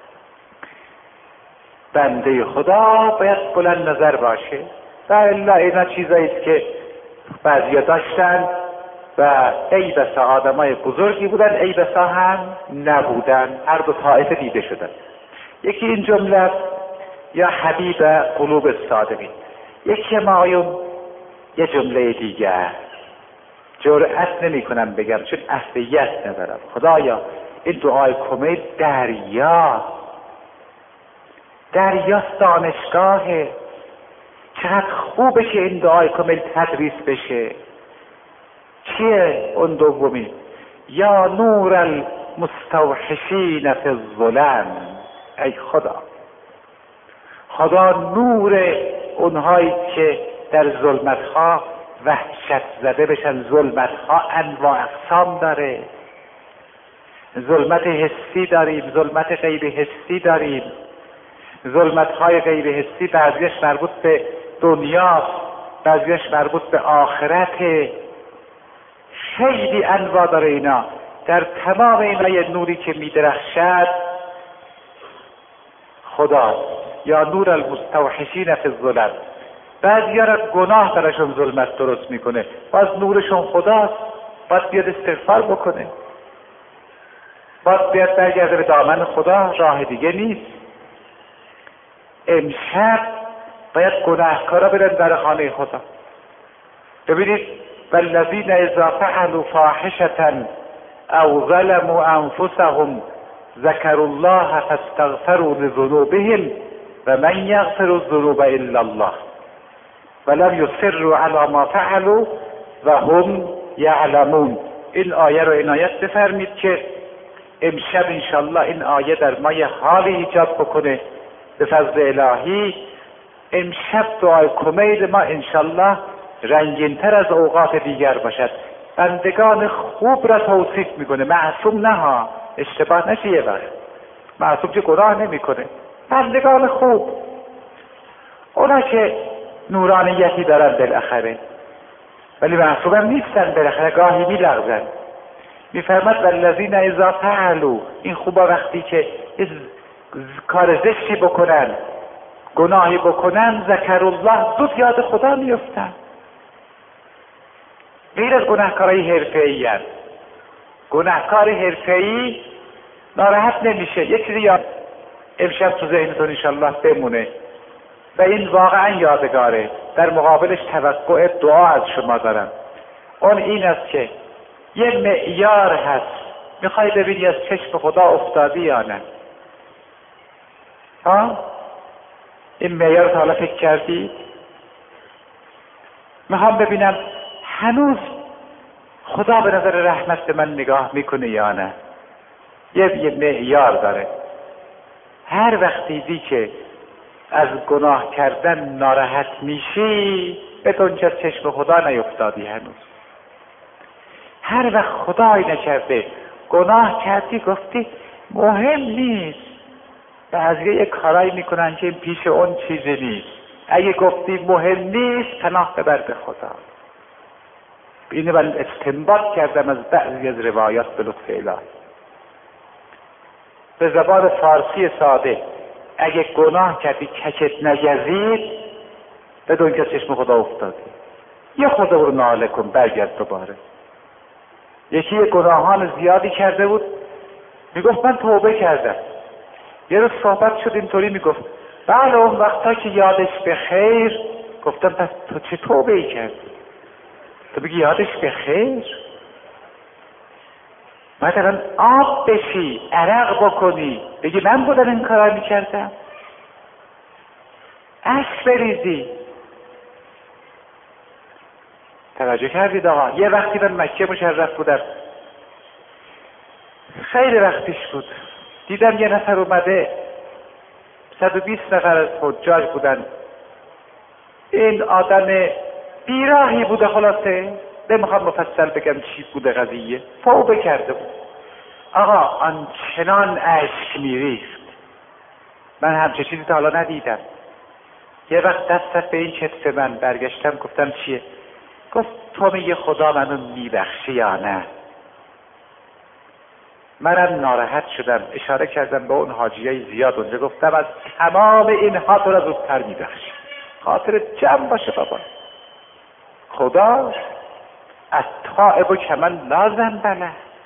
بنده خدا باید بلند نظر باشه. و الا اینا چیزاییست که بعضیا داشتن و ای بسا آدمای بزرگی بودن، ای بسا هم نبودن. هر دو طایفه دیده شدن. یکی این جمله یا حبیب قلوب الصادقین. یکی مایون یه جمله دیگر جرأت نمی کنم بگم چون اهلیت ندارم. خدایا این دعای کمیل دریا دریاست، دانشگاهه. چقدر خوبه که این دعای کمیل تدریس بشه. چیه اون دومی؟ یا نور المستوحشین فی الظلم، ای خدا. خدا نور اونهایی که در ظلمتها وحشت زده بشن. ظلمتها انواع اقسام داره. ظلمت حسی داریم، ظلمت غیر حسی داریم. ظلمتهای غیر حسی بعضیش مربوط به دنیاست، بعضیش مربوط به آخرته. خیلی انواع داره اینا. در تمام اینا یه نوری که میدرخشد خدا. یا نور المستوحشین فی الظلم. بعضیا را گناه براشون ظلمت درست میکنه، باز نورشون خداست، باید بیاد استغفار بکنه، باید بیاد برگرده به دامن خدا، راه دیگه نیست. امشب باید گناهکارا برن در خانه خدا. ببینید والذین اذا فعلوا فاحشة او ظلموا انفسهم ذکروا الله فاستغفروا لذنوبهم و من یغفر الذنوب الا الله ولم یصروا علی ما فعلوا و هم یعلمون. این آیه رو عنایت بفرمید که امشب انشالله این آیه در ما یه حالی ایجاد بکنه به فضل الهی. امشب دعای کمیل ما انشالله رنگین‌تر از اوقات دیگر باشد. بندگان خوب را توصیف میکنه، معصوم نه ها، اشتباه نشه یه وقت. معصوم که گناه نمیکنه، بندگان خوب، اونا که نورانیتی دارن بالاخره ولی معصوم هم نیستن، بالاخره گاهی میلغزن. میفرماد والذین اذا فعلوا، این خوبا وقتی که کار زشتی بکنن، گناهی بکنن، ذکر الله، زود یاد خدا میفتن. غیر از گناهکارای حرفه‌ای هست. گناهکار حرفه‌ای ناراحت نمیشه. یک چیزی یاد امشب تو ذهنتون انشالله بمونه و این واقعا یادگاره. در مقابلش توقع دعا از شما دارم. اون این است که یه معیار هست، میخوای ببینی از چشم خدا افتادی یا نه. ها؟ این معیار تا حالا فکر کردی؟ میخوام ببینم هنوز خدا به نظر رحمت به من نگاه میکنه یا نه. یه یه معیار داره. هر وقتی دی که از گناه کردن ناراحت میشی، بدون که چشم خدا نیفتادی هنوز. هر وقت خدایی نکرده گناه کردی گفتی مهم نیست، بعضی یک کارایی میکنن که این پیش اون چیزی نیست. اگه گفتی مهم نیست پناه ببر به خدا. اینو من استنباط کردم از بعضی از روایات به لطف الهی. به زبان فارسی ساده اگه گناه کردی ککت نگزید بدون که چشم خدا افتادی، یه خدا رو ناله کن برگرد دوباره. یکی گناهان زیادی کرده بود میگفت من توبه کردم. یه روز صحبت شد اینطوری میگفت بله اون وقتا که یادش به خیر. گفتم پس تو چه توبه ای کردی؟ تو بگی یادش به خیر؟ مثلا آب بشی، عرق بکنی، بگی من بودم این کارا میکردم، اشک بریزی. توجه کردید آقا؟ یه وقتی من مکه مشرف بودم، خیلی وقتش بود، دیدم یه نفر اومده، صد و بیست نفر از حجاج بودن. این آدم بیراهی بوده، خلاصه نمیخوام مفصل بگم چی بوده قضیه. توبه کرده بود آقا، آنچنان اشک میریخت، من همچه چیزی تا حالا ندیدم. یه وقت دستت به این کتف من، برگشتم گفتم چیه؟ گفت تو میگه خدا منو میبخشی یا نه؟ منم ناراحت شدم، اشاره کردم به اون حاجیای زیاد اونجا، گفتم از تمام اینها تو را زودتر میبخشی. خاطر جمع باشه بابا. خدا از تائب کمن لازم بله.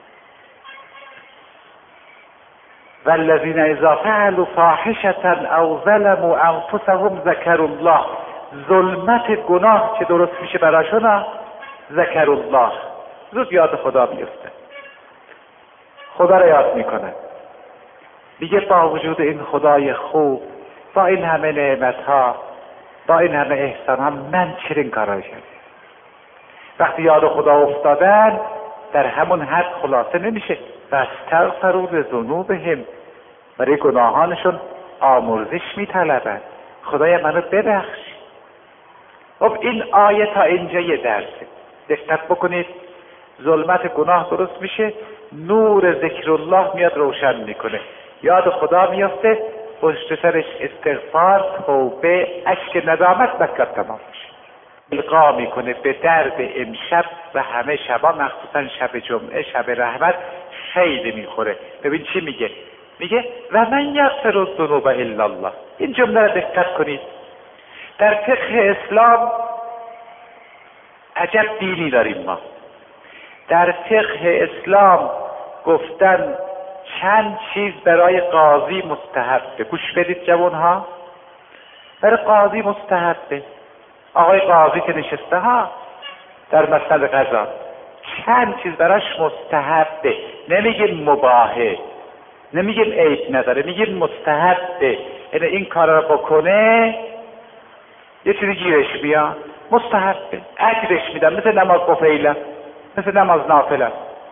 والذین اذا فعلوا فاحشة او ظلموا انفسهم ذکروا الله. ظلمت گناه که درست میشه براشون، ذکر الله، زود یاد خدا میفته، خدا را یاد میکنه. دیگه با وجود این خدای خوب، با این همه نعمت ها، با این همه احسان ها، من چرا کارایی کردم؟ وقتی یاد خدا افتادن در همون حد خلاصه نمیشه. واستغفروا لذنوبهم، برای گناهانشون آمرزش میطلبند. خدای منو ببخش. خب این آیه تا اینجا یه درسه. دقت بکنید، ظلمت گناه درست میشه، نور ذکر الله میاد روشن میکنه، یاد خدا میافته، پشت سرش استغفار، توبه، اشک ندامت، مطلب تمام میشه. القا میکنه به درد امشب و همه شبا، مخصوصا شب جمعه، شب رحمت خیلی میخوره. ببین چی میگه؟ میگه و من یغفر الذنوب الا الله. این جمله رو دقت کنید. در فقه اسلام عجب دینی داریم ما. در فقه اسلام گفتن چند چیز برای قاضی مستحبه. گوش بدید جوانها، برای قاضی مستحبه. آقای قاضی که نشسته ها در مسئله قضا، چند چیز براش مستحبه. نمیگیم مباحه، نمیگیم عیب نداره، میگیم مستحبه. یعنی این کار رو بکنه یه چیزی گیرش بیاد، مستحبه، اجرش میدن، مثل نماز قفیله، مثل نماز نافله.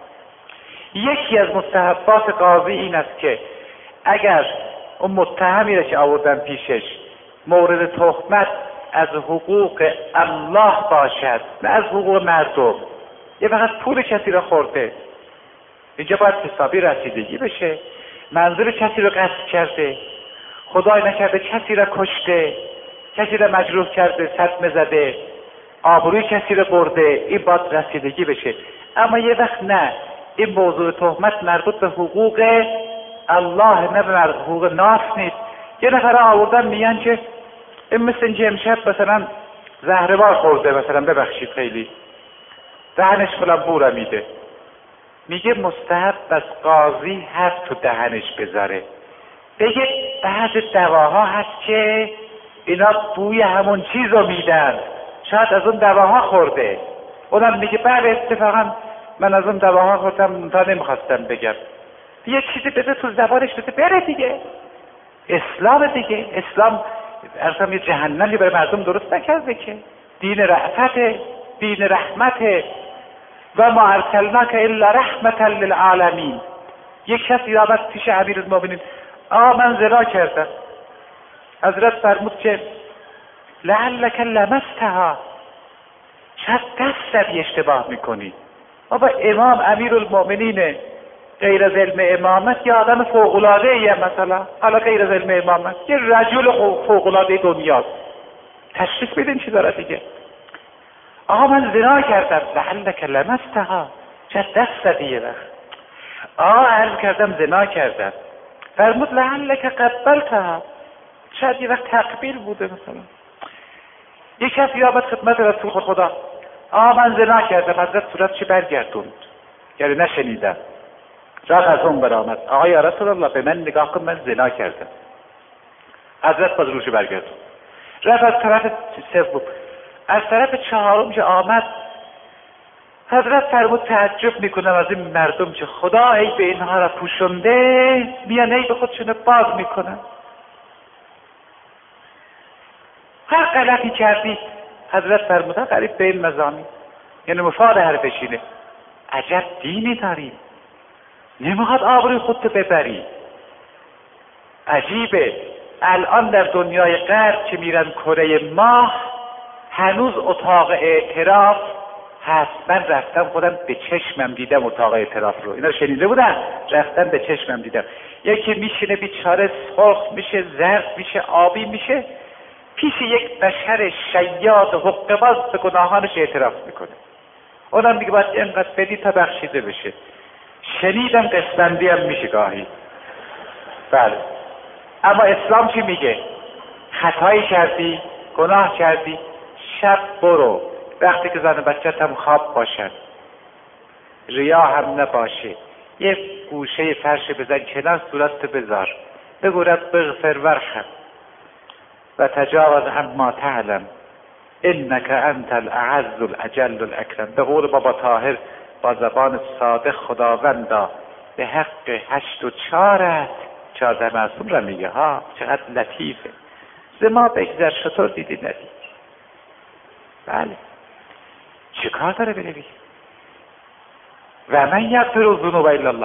یکی از مستحبات قاضی این است که اگر اون متهمی را که آوردن پیشش مورد تهمت از حقوق الله باشد، نه از حقوق مردم، یه فقط پول کسی را خورده، اینجا باید حسابی رسیدگی بشه. منظور کسی را قصد کرده، خدای نکرده کسی را کشته، کسی را مجروح کرده، صدمه زده، آبروی کسی را برده، این باید رسیدگی بشه. اما یه وقت نه، این موضوع تهمت مربوط به حقوق الله، نه به حقوق ناس نیست. یه نفر آوردن میگن که این مثل اینکه امشب مثلا زهرمار خورده، مثلا ببخشید خیلی دهنش فلان بوره میده، میگه مستحب از قاضی حرف تو دهنش بذاره، بگه بعض دواها هست که اینا بوی همون چیز رو میدن، شاید از اون دواها خورده. اونم میگه بله اتفاقا من از اون دواها خوردم، تا نمیخواستم بگم. یه چیزی بده تو زبانش بده بره دیگه. اسلام دیگه، اسلام ارسام یه جهنمی برای مردم درست نکرده که. دین رأفته، دین رحمته. و ما ارسلناک الا رحمتا للعالمین. یک کسی آمد پیش امیرالمومنین، آقا من زنا کردم. حضرت فرمود که لعلک لمستها، شاید دست زدی اشتباه میکنی. بابا امام امیرالمومنینه، غیر از علم امامت یه آدم فوق‌العاده ایه، مثلا حالا غیر از علم امامت یه رجل فوق‌العاده دنیاست. تشخیص بدین چی داره دیگه. آقا من زنا کردم، لعلک لمستها، شاید دست زدی یه وقت. آقا عرض کردم زنا کردم، فرمود لعلک قبلتها، شاید یه وقت تقبیل بوده. مثلا یک کسی آمد خدمت رسول خدا، آقا من زنا کردم، حضرت صورتش برگردوند، یعنی نشنیدم. رفت از اون برآمد، آقا یا رسول الله به من نگاه کن من زنا کردم. حضرت باز روش برگردوند. رفت از طرف سوم، از طرف چهارم که آمد، حضرت فرمود تعجب میکنم از این مردم که خدا عیب اینها را پوشونده، میان عیب خودشون باز میکنن. هر غلطی کردی، حضرت فرمودن قریب به این مزامی، یعنی مفاد حرفش اینه، عجب دینی داریم، نمیخواد آبروی خودتو ببری. عجیبه الان در دنیای غرب که میرن کره ماه هنوز اتاق اعتراف هست. من رفتم خودم به چشمم دیدم اتاق اعتراف رو، اینا رو شنیده بودم، رفتم به چشمم دیدم. یکی میشینه بیچاره سرخ میشه، زرد میشه، آبی میشه، پیش یک بشر شیاد و حقه‌باز به گناهانش اعتراف میکنه. اونم میگه باید اینقدر بدی تا بخشیده بشه. شنیدم قسمندی هم میشه گاهی. بله. اما اسلام چی میگه؟ خطایی کردی، گناه کردی، شب برو، وقتی که زن بچت هم خواب باشن، ریا هم نباشه، یه گوشه فرش بزن کنار، صورتت بذار، بگو رب بغفر ورحم و تجاوز عما تعلم انک انت الاعز الاجل الاکرم. به قول بابا طاهر با زبان صادق خداوندا به حق هشت و چارت، چهارده معصوم را میگه ها، چقدر لطیفه. ز ما بگذر شطور دیدی ندید. بله چه کار داره بنویس؟ و من یغفر الذنوب الا الله.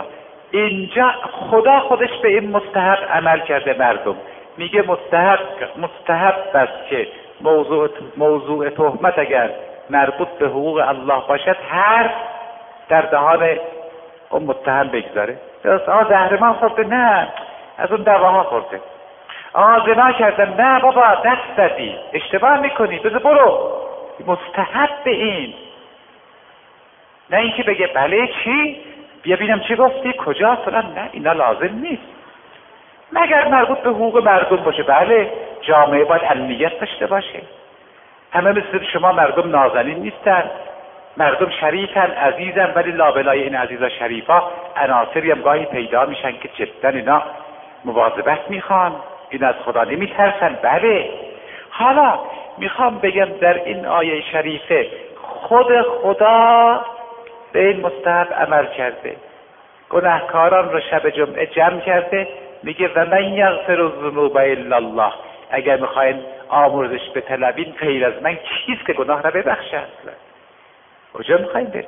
اینجا خدا خودش به این مستحب عمل کرده. مردم میگه مستحب مستحب است که موضوع موضوع تهمت اگر مربوط به حقوق الله باشد هر در دهان اون متهم بگذاره. درست آه زهرمار خورده؟ نه، از اون دواها خورده. آه زنا کردن؟ نه بابا دست زدی، اشتباه میکنی، بذار برو. مستحب به این، نه اینکه بگه بله چی؟ بیا ببینم چی گفتی، کجا فلان. نه، اینا لازم نیست مگر مربوط به حقوق مردم باشه. بله جامعه باید امنیت داشته باشه. همه مثل شما مردم نازنین نیستن، مردم شریفن، عزیزن، ولی لابلای این عزیزا شریفا عناصری هم گاهی پیدا میشن که جدا اینا مواظبت میخوان، این از خدا نمیترسن. بله حالا میخوام بگم در این آیه شریفه خود خدا به این مستحب عمل کرده، گناهکاران رو شب جمعه جمع کرده، میگه و من یغفر الذنوب الا الله. اگر میخواین آمرزش بطلبین غیر از من کیست که گناه را ببخشه؟ اصلا کجا میخواین برید؟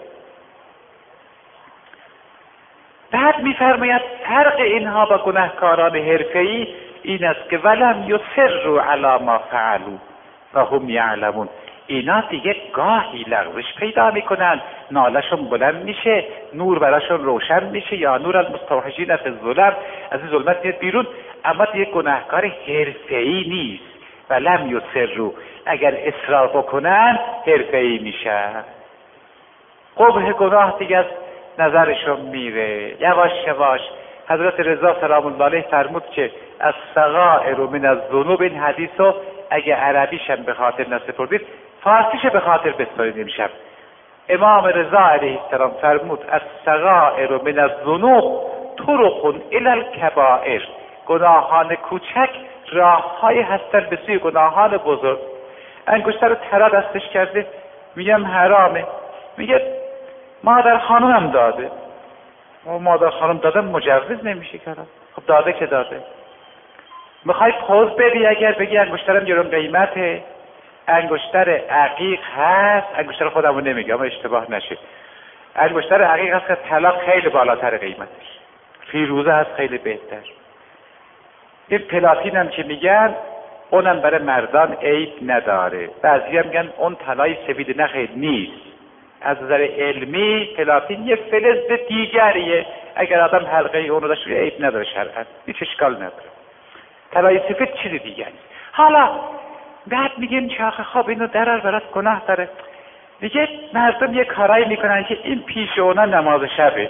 بعد میفرماید فرق اینها با گناهکاران حرفه‌ای این است که ولم یصروا علی ما فعلوا و هم یعلمون. اینا دیگه گاهی لغزش پیدا میکنن، نالشون بلند میشه، نور براشون روشن میشه، یا نور المستوحشین فی الظلم، از این ظلمت میاد بیرون، اما دیگه گناهکار حرفه‌ای نیست. ولم یصروا، اگر اصرار بکنن حرفه‌ای میشن. قبح گناه دیگه از نظرشون میره. یواش یواش حضرت رضا سلام الله علیه فرمود که از الصغائر من الذنوب، این حدیثو اگه عربیشم به خاطر نسپردید فارسیش به خاطر بسپارید امشب. امام رضا علیه السلام فرمود الصغائر من الذنوب طرق الی الکبائر، گناهان کوچک راههای هستن به سوی گناهان بزرگ. انگشتر رو ترا دستش کرده، میگم حرامه، میگه مادر خانومم داده. و مادر خانوم دادن مجوز نمیشه کردم. خب داده که داده. میخوای پوز بدی اگر بگی انگشترم گرون قیمته، انگشتر عقیق هست، انگشتر خودمو نمیگم اما اشتباه نشه، انگشتر عقیق هست که طلا خیلی بالاتر قیمتش، فیروزه هست خیلی بهتر. این پلاتین هم که میگن اونم برای مردان عیب نداره. بعضی هم میگن اون طلای سفید نخیر نیست. از نظر علمی پلاتین یه فلز دیگریه، اگر آدم حلقه اون رو داشت عیب نداره شرعاً، هیچ اشکال نداره. طلای سفید چیز دیگری. حالا بعد میگیم که آخه خب اینو درر برات گناه داره. دیگه مردم یه کارایی میکنن که این پیش اونا نماز شبه.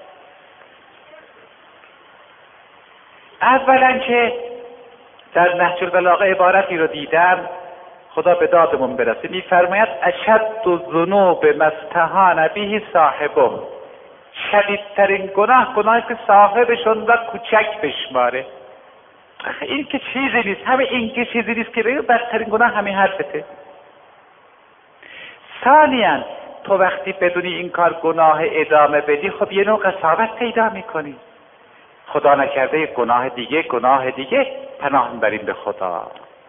اولا که در نهج البلاغه عبارتی رو دیدم، خدا به دادمون برسه، میفرماید اشد الذنوب ما استهان به صاحبه، شدیدترین گناه گناهی که صاحبشون را کوچک بشماره. این که چیزی نیست، همه این که چیزی نیست که بگه بدترین گناه همین حرفته. ثانیاً تو وقتی بدونی این کار گناه ادامه بدی، خب یه نوع قساوت پیدا میکنی. خدا نکرده گناه دیگه گناه دیگه پناه میبریم به خدا.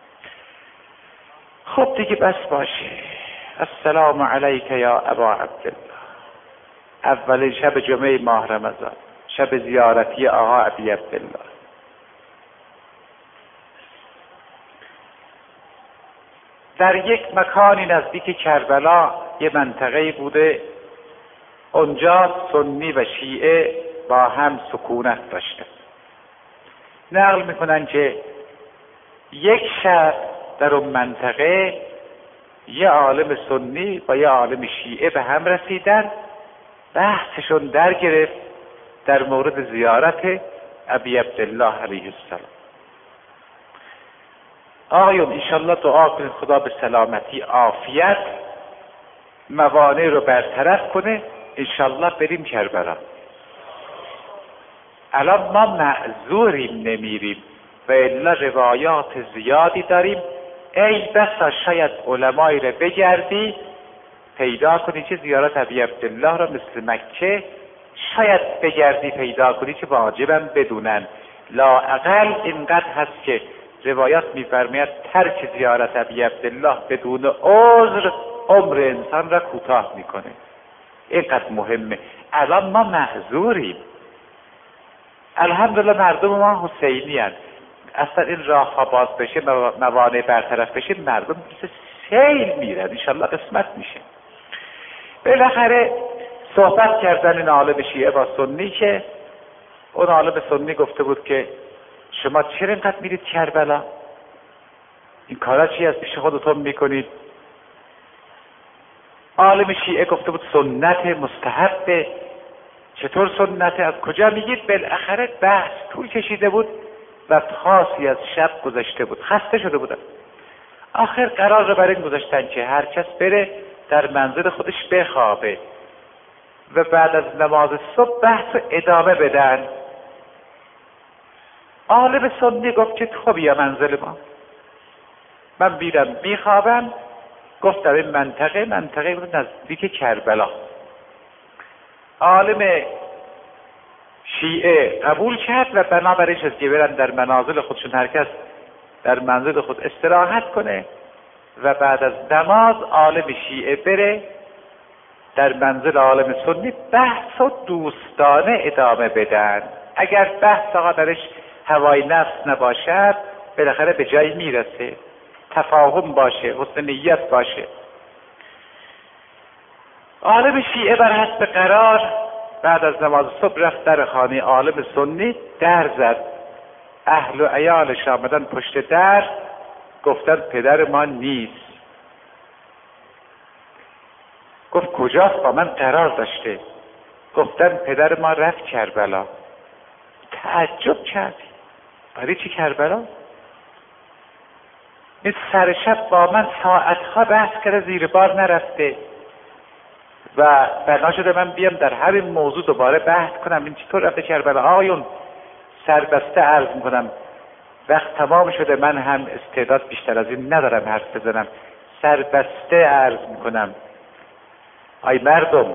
خب دیگه بس باشه. السلام علیک یا ابا عبدالله. اول شب جمعه ماه رمضان، شب زیارتی آقا ابی عبدالله. در یک مکانی نزدیک کربلا یه منطقه بوده، اونجا سنی و شیعه با هم سکونت داشته. نقل میکنن که یک شب در اون منطقه یه عالم سنی با یه عالم شیعه به هم رسیدن، بحثشون در گرفت در مورد زیارت ابی عبدالله علیه السلام. آقایون انشالله دعا کنید خدا به سلامتی عافیت موانع رو برطرف کنه، انشالله بریم کربلا. الان ما معذوریم نمیریم و الا روایات زیادی داریم. ای بسا شاید علمایی رو بگردی پیدا کنی که زیارت ابی عبدالله رو مثل مکه، شاید بگردی پیدا کنی که واجبم بدونن. لااقل اینقدر هست که روایات میفرماید ترک زیارت ابی عبدالله بدون عذر عمر انسان را کوتاه میکنه. اینقدر مهمه. الان ما معذوریم، الحمدلله مردم ما حسینی هست. اصلا این راه ها باز بشه، موانع برطرف بشه، مردم مثل سیل میرن. انشالله قسمت میشه. بالاخره صحبت کردن این عالم شیعه با سنی که اون عالم سنی گفته بود که شما چرا اینقدر میرید کربلا؟ این کارا چی از پیش خودتون میکنید؟ عالم شیعه گفته بود سنت مستحبه. چطور سنت؟ از کجا میگید؟ بالاخره بحث طول کشیده بود و خاصی از شب گذشته بود، خسته شده بودن. آخر قرار رو برای این گذاشتن که هر کس بره در منزل خودش بخوابه و بعد از نماز صبح بحث رو ادامه بدن. عالم سنی گفت که تو بیا منزل ما، من بیرم میخوابم. گفت در این منطقه منطقه بود نزدیک کربلا. عالم شیعه قبول کرد و بنابراین از که برن در منازل خودشون، هر کس در منزل خود استراحت کنه و بعد از نماز عالم شیعه بره در منزل عالم سنی بحث و دوستانه ادامه بدن. اگر بحث آقا درش هوای نفس نباشد بالاخره به جایی میرسه، تفاهم باشه، حسن نیت باشه. عالم شیعه بر حسب قرار بعد از نماز صبح رفت در خانه عالم سنی، در زد. اهل و عیالش آمدن پشت در، گفتن پدر ما نیست. گفت کجاست؟ با من قرار داشته. گفتن پدر ما رفت کربلا. تعجب کرد، برای چی کربلا؟ این سر شب با من ساعتها بحث کرده، زیر بار نرفته و بنا شده من بیام در همین موضوع دوباره بحث کنم. این چطور رفته کربلا؟ آقایون سربسته عرض میکنم، وقت تمام شده، من هم استعداد بیشتر از این ندارم حرف بزنم. سربسته عرض میکنم ای مردم،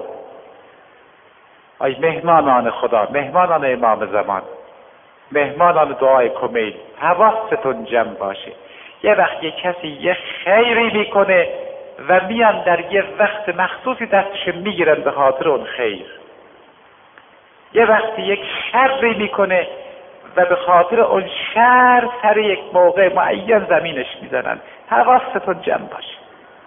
ای مهمانان خدا، مهمانان امام زمان، مهمانان دعای کمیل، حواستون جمع باشه. یه وقت یه کسی یه خیری میکنه و میان در یه وقت مخصوصی دستش میگیرن به خاطر اون خیر. یه وقتی یک شری میکنه و به خاطر اون شر سر یک موقع معین زمینش میزنن. حواستون جمع باشه.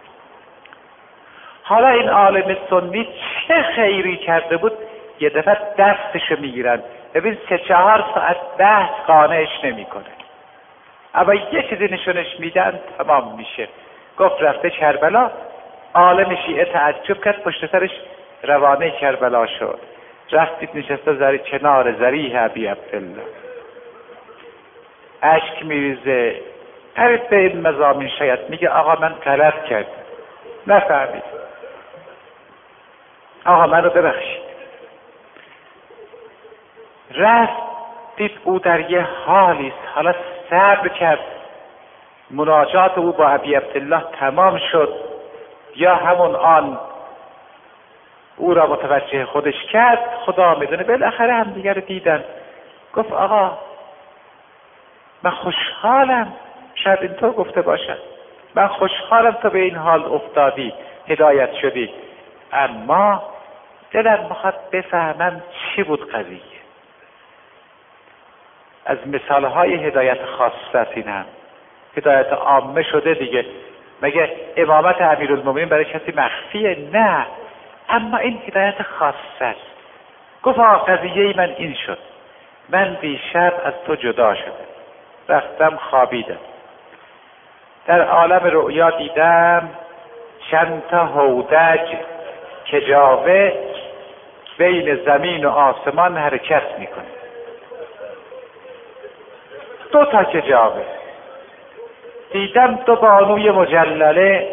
حالا این عالم سنی چه خیری کرده بود؟ یه دفعه دستشو میگیرن. ببین سه چهار ساعت بحث قانعش نمیکنه، اما یه چیزی نشونش میدن تمام میشه. گفت رفته کربلا. عالم شیعه تعجب کرد، پشت سرش روانه کربلا شد. رفتید نشسته زری کنار ذریح ابی عبدالله، اشک میریزه. قریب به این مضامین شاید میگه آقا من غلط کردم، نفهمید، آقا من رو ببخشید. رفت دید او در یه حالیست، حالا صبر کرد. مناجات او با ابی عبدالله تمام شد، یا همون آن او را متوجه خودش کرد، خدا میدونه. بالاخره هم دیگر رو دیدن. گفت آقا من خوشحالم، شاید اینطور گفته باشد، من خوشحالم تو به این حال افتادی، هدایت شدی، اما دلم میخواد بفهمم چی بود قضیه. از مثالهای هدایت خاص این هم هدایت عامه شده دیگه. مگه امامت امیرالمومنین برای کسی مخفیه؟ نه، اما این هدایت خاص است. گفت آقا قضیه من این شد، من دیشب از تو جدا شدم، رفتم خوابیدم، در عالم رؤیا دیدم چند تا هودج کجاوه بین زمین و آسمان حرکت میکنه. دو تا کجاوه دیدم، دو بانوی مجلله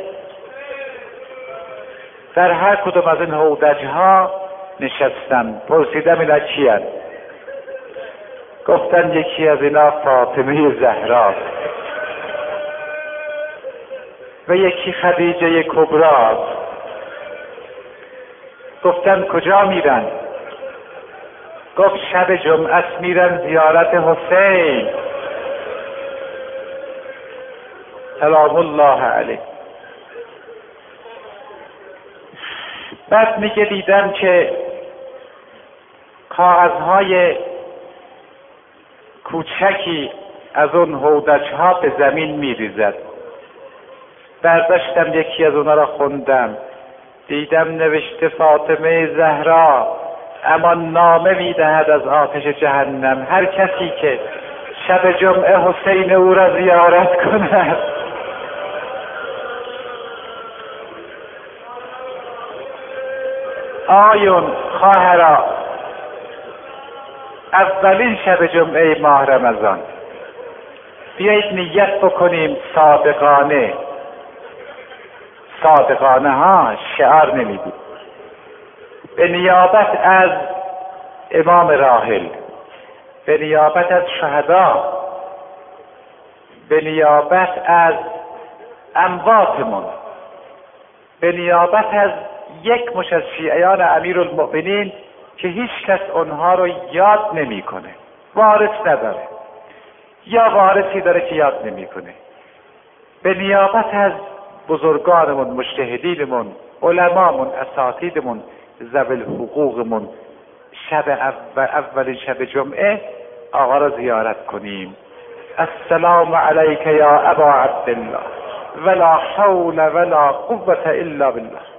در هر کدوم از این هودج ها نشستن. پرسیدم اینا کی هست؟ گفتن یکی از اینا فاطمه زهرا و یکی خدیجه کبرا. گفتن کجا میرن؟ گفت شب جمعه میرن زیارت حسین سلام الله علیه. بعد میگه دیدم که کاغذهای کوچکی از اون هودج‌ها به زمین میریزد. برداشتم یکی از اونا را خوندم، دیدم نوشته فاطمه زهرا اما نامه میدهد از آتش جهنم هر کسی که شب جمعه حسین او را زیارت کند. آیون خواهرا، اولین شب جمعه ماه رمضان بیایید نیت بکنیم صادقانه، صادقانه ها شعار نمیدیم، به نیابت از امام راحل، به نیابت از شهدا، به نیابت از امواتمون، به نیابت از یک مش از شیعیان امیرالمؤمنین که هیچ کس اونها رو یاد نمیکنه، وارث نداره یا وارثی داره که یاد نمیکنه، به نیابت از بزرگانمون، مجتهدینمون، علمامون، اساتیدمون، ذوی الحقوقمون، شب اول اولین شب جمعه آقا را زیارت کنیم. السلام علیک یا ابا عبدالله ولا حول ولا قوة الا بالله.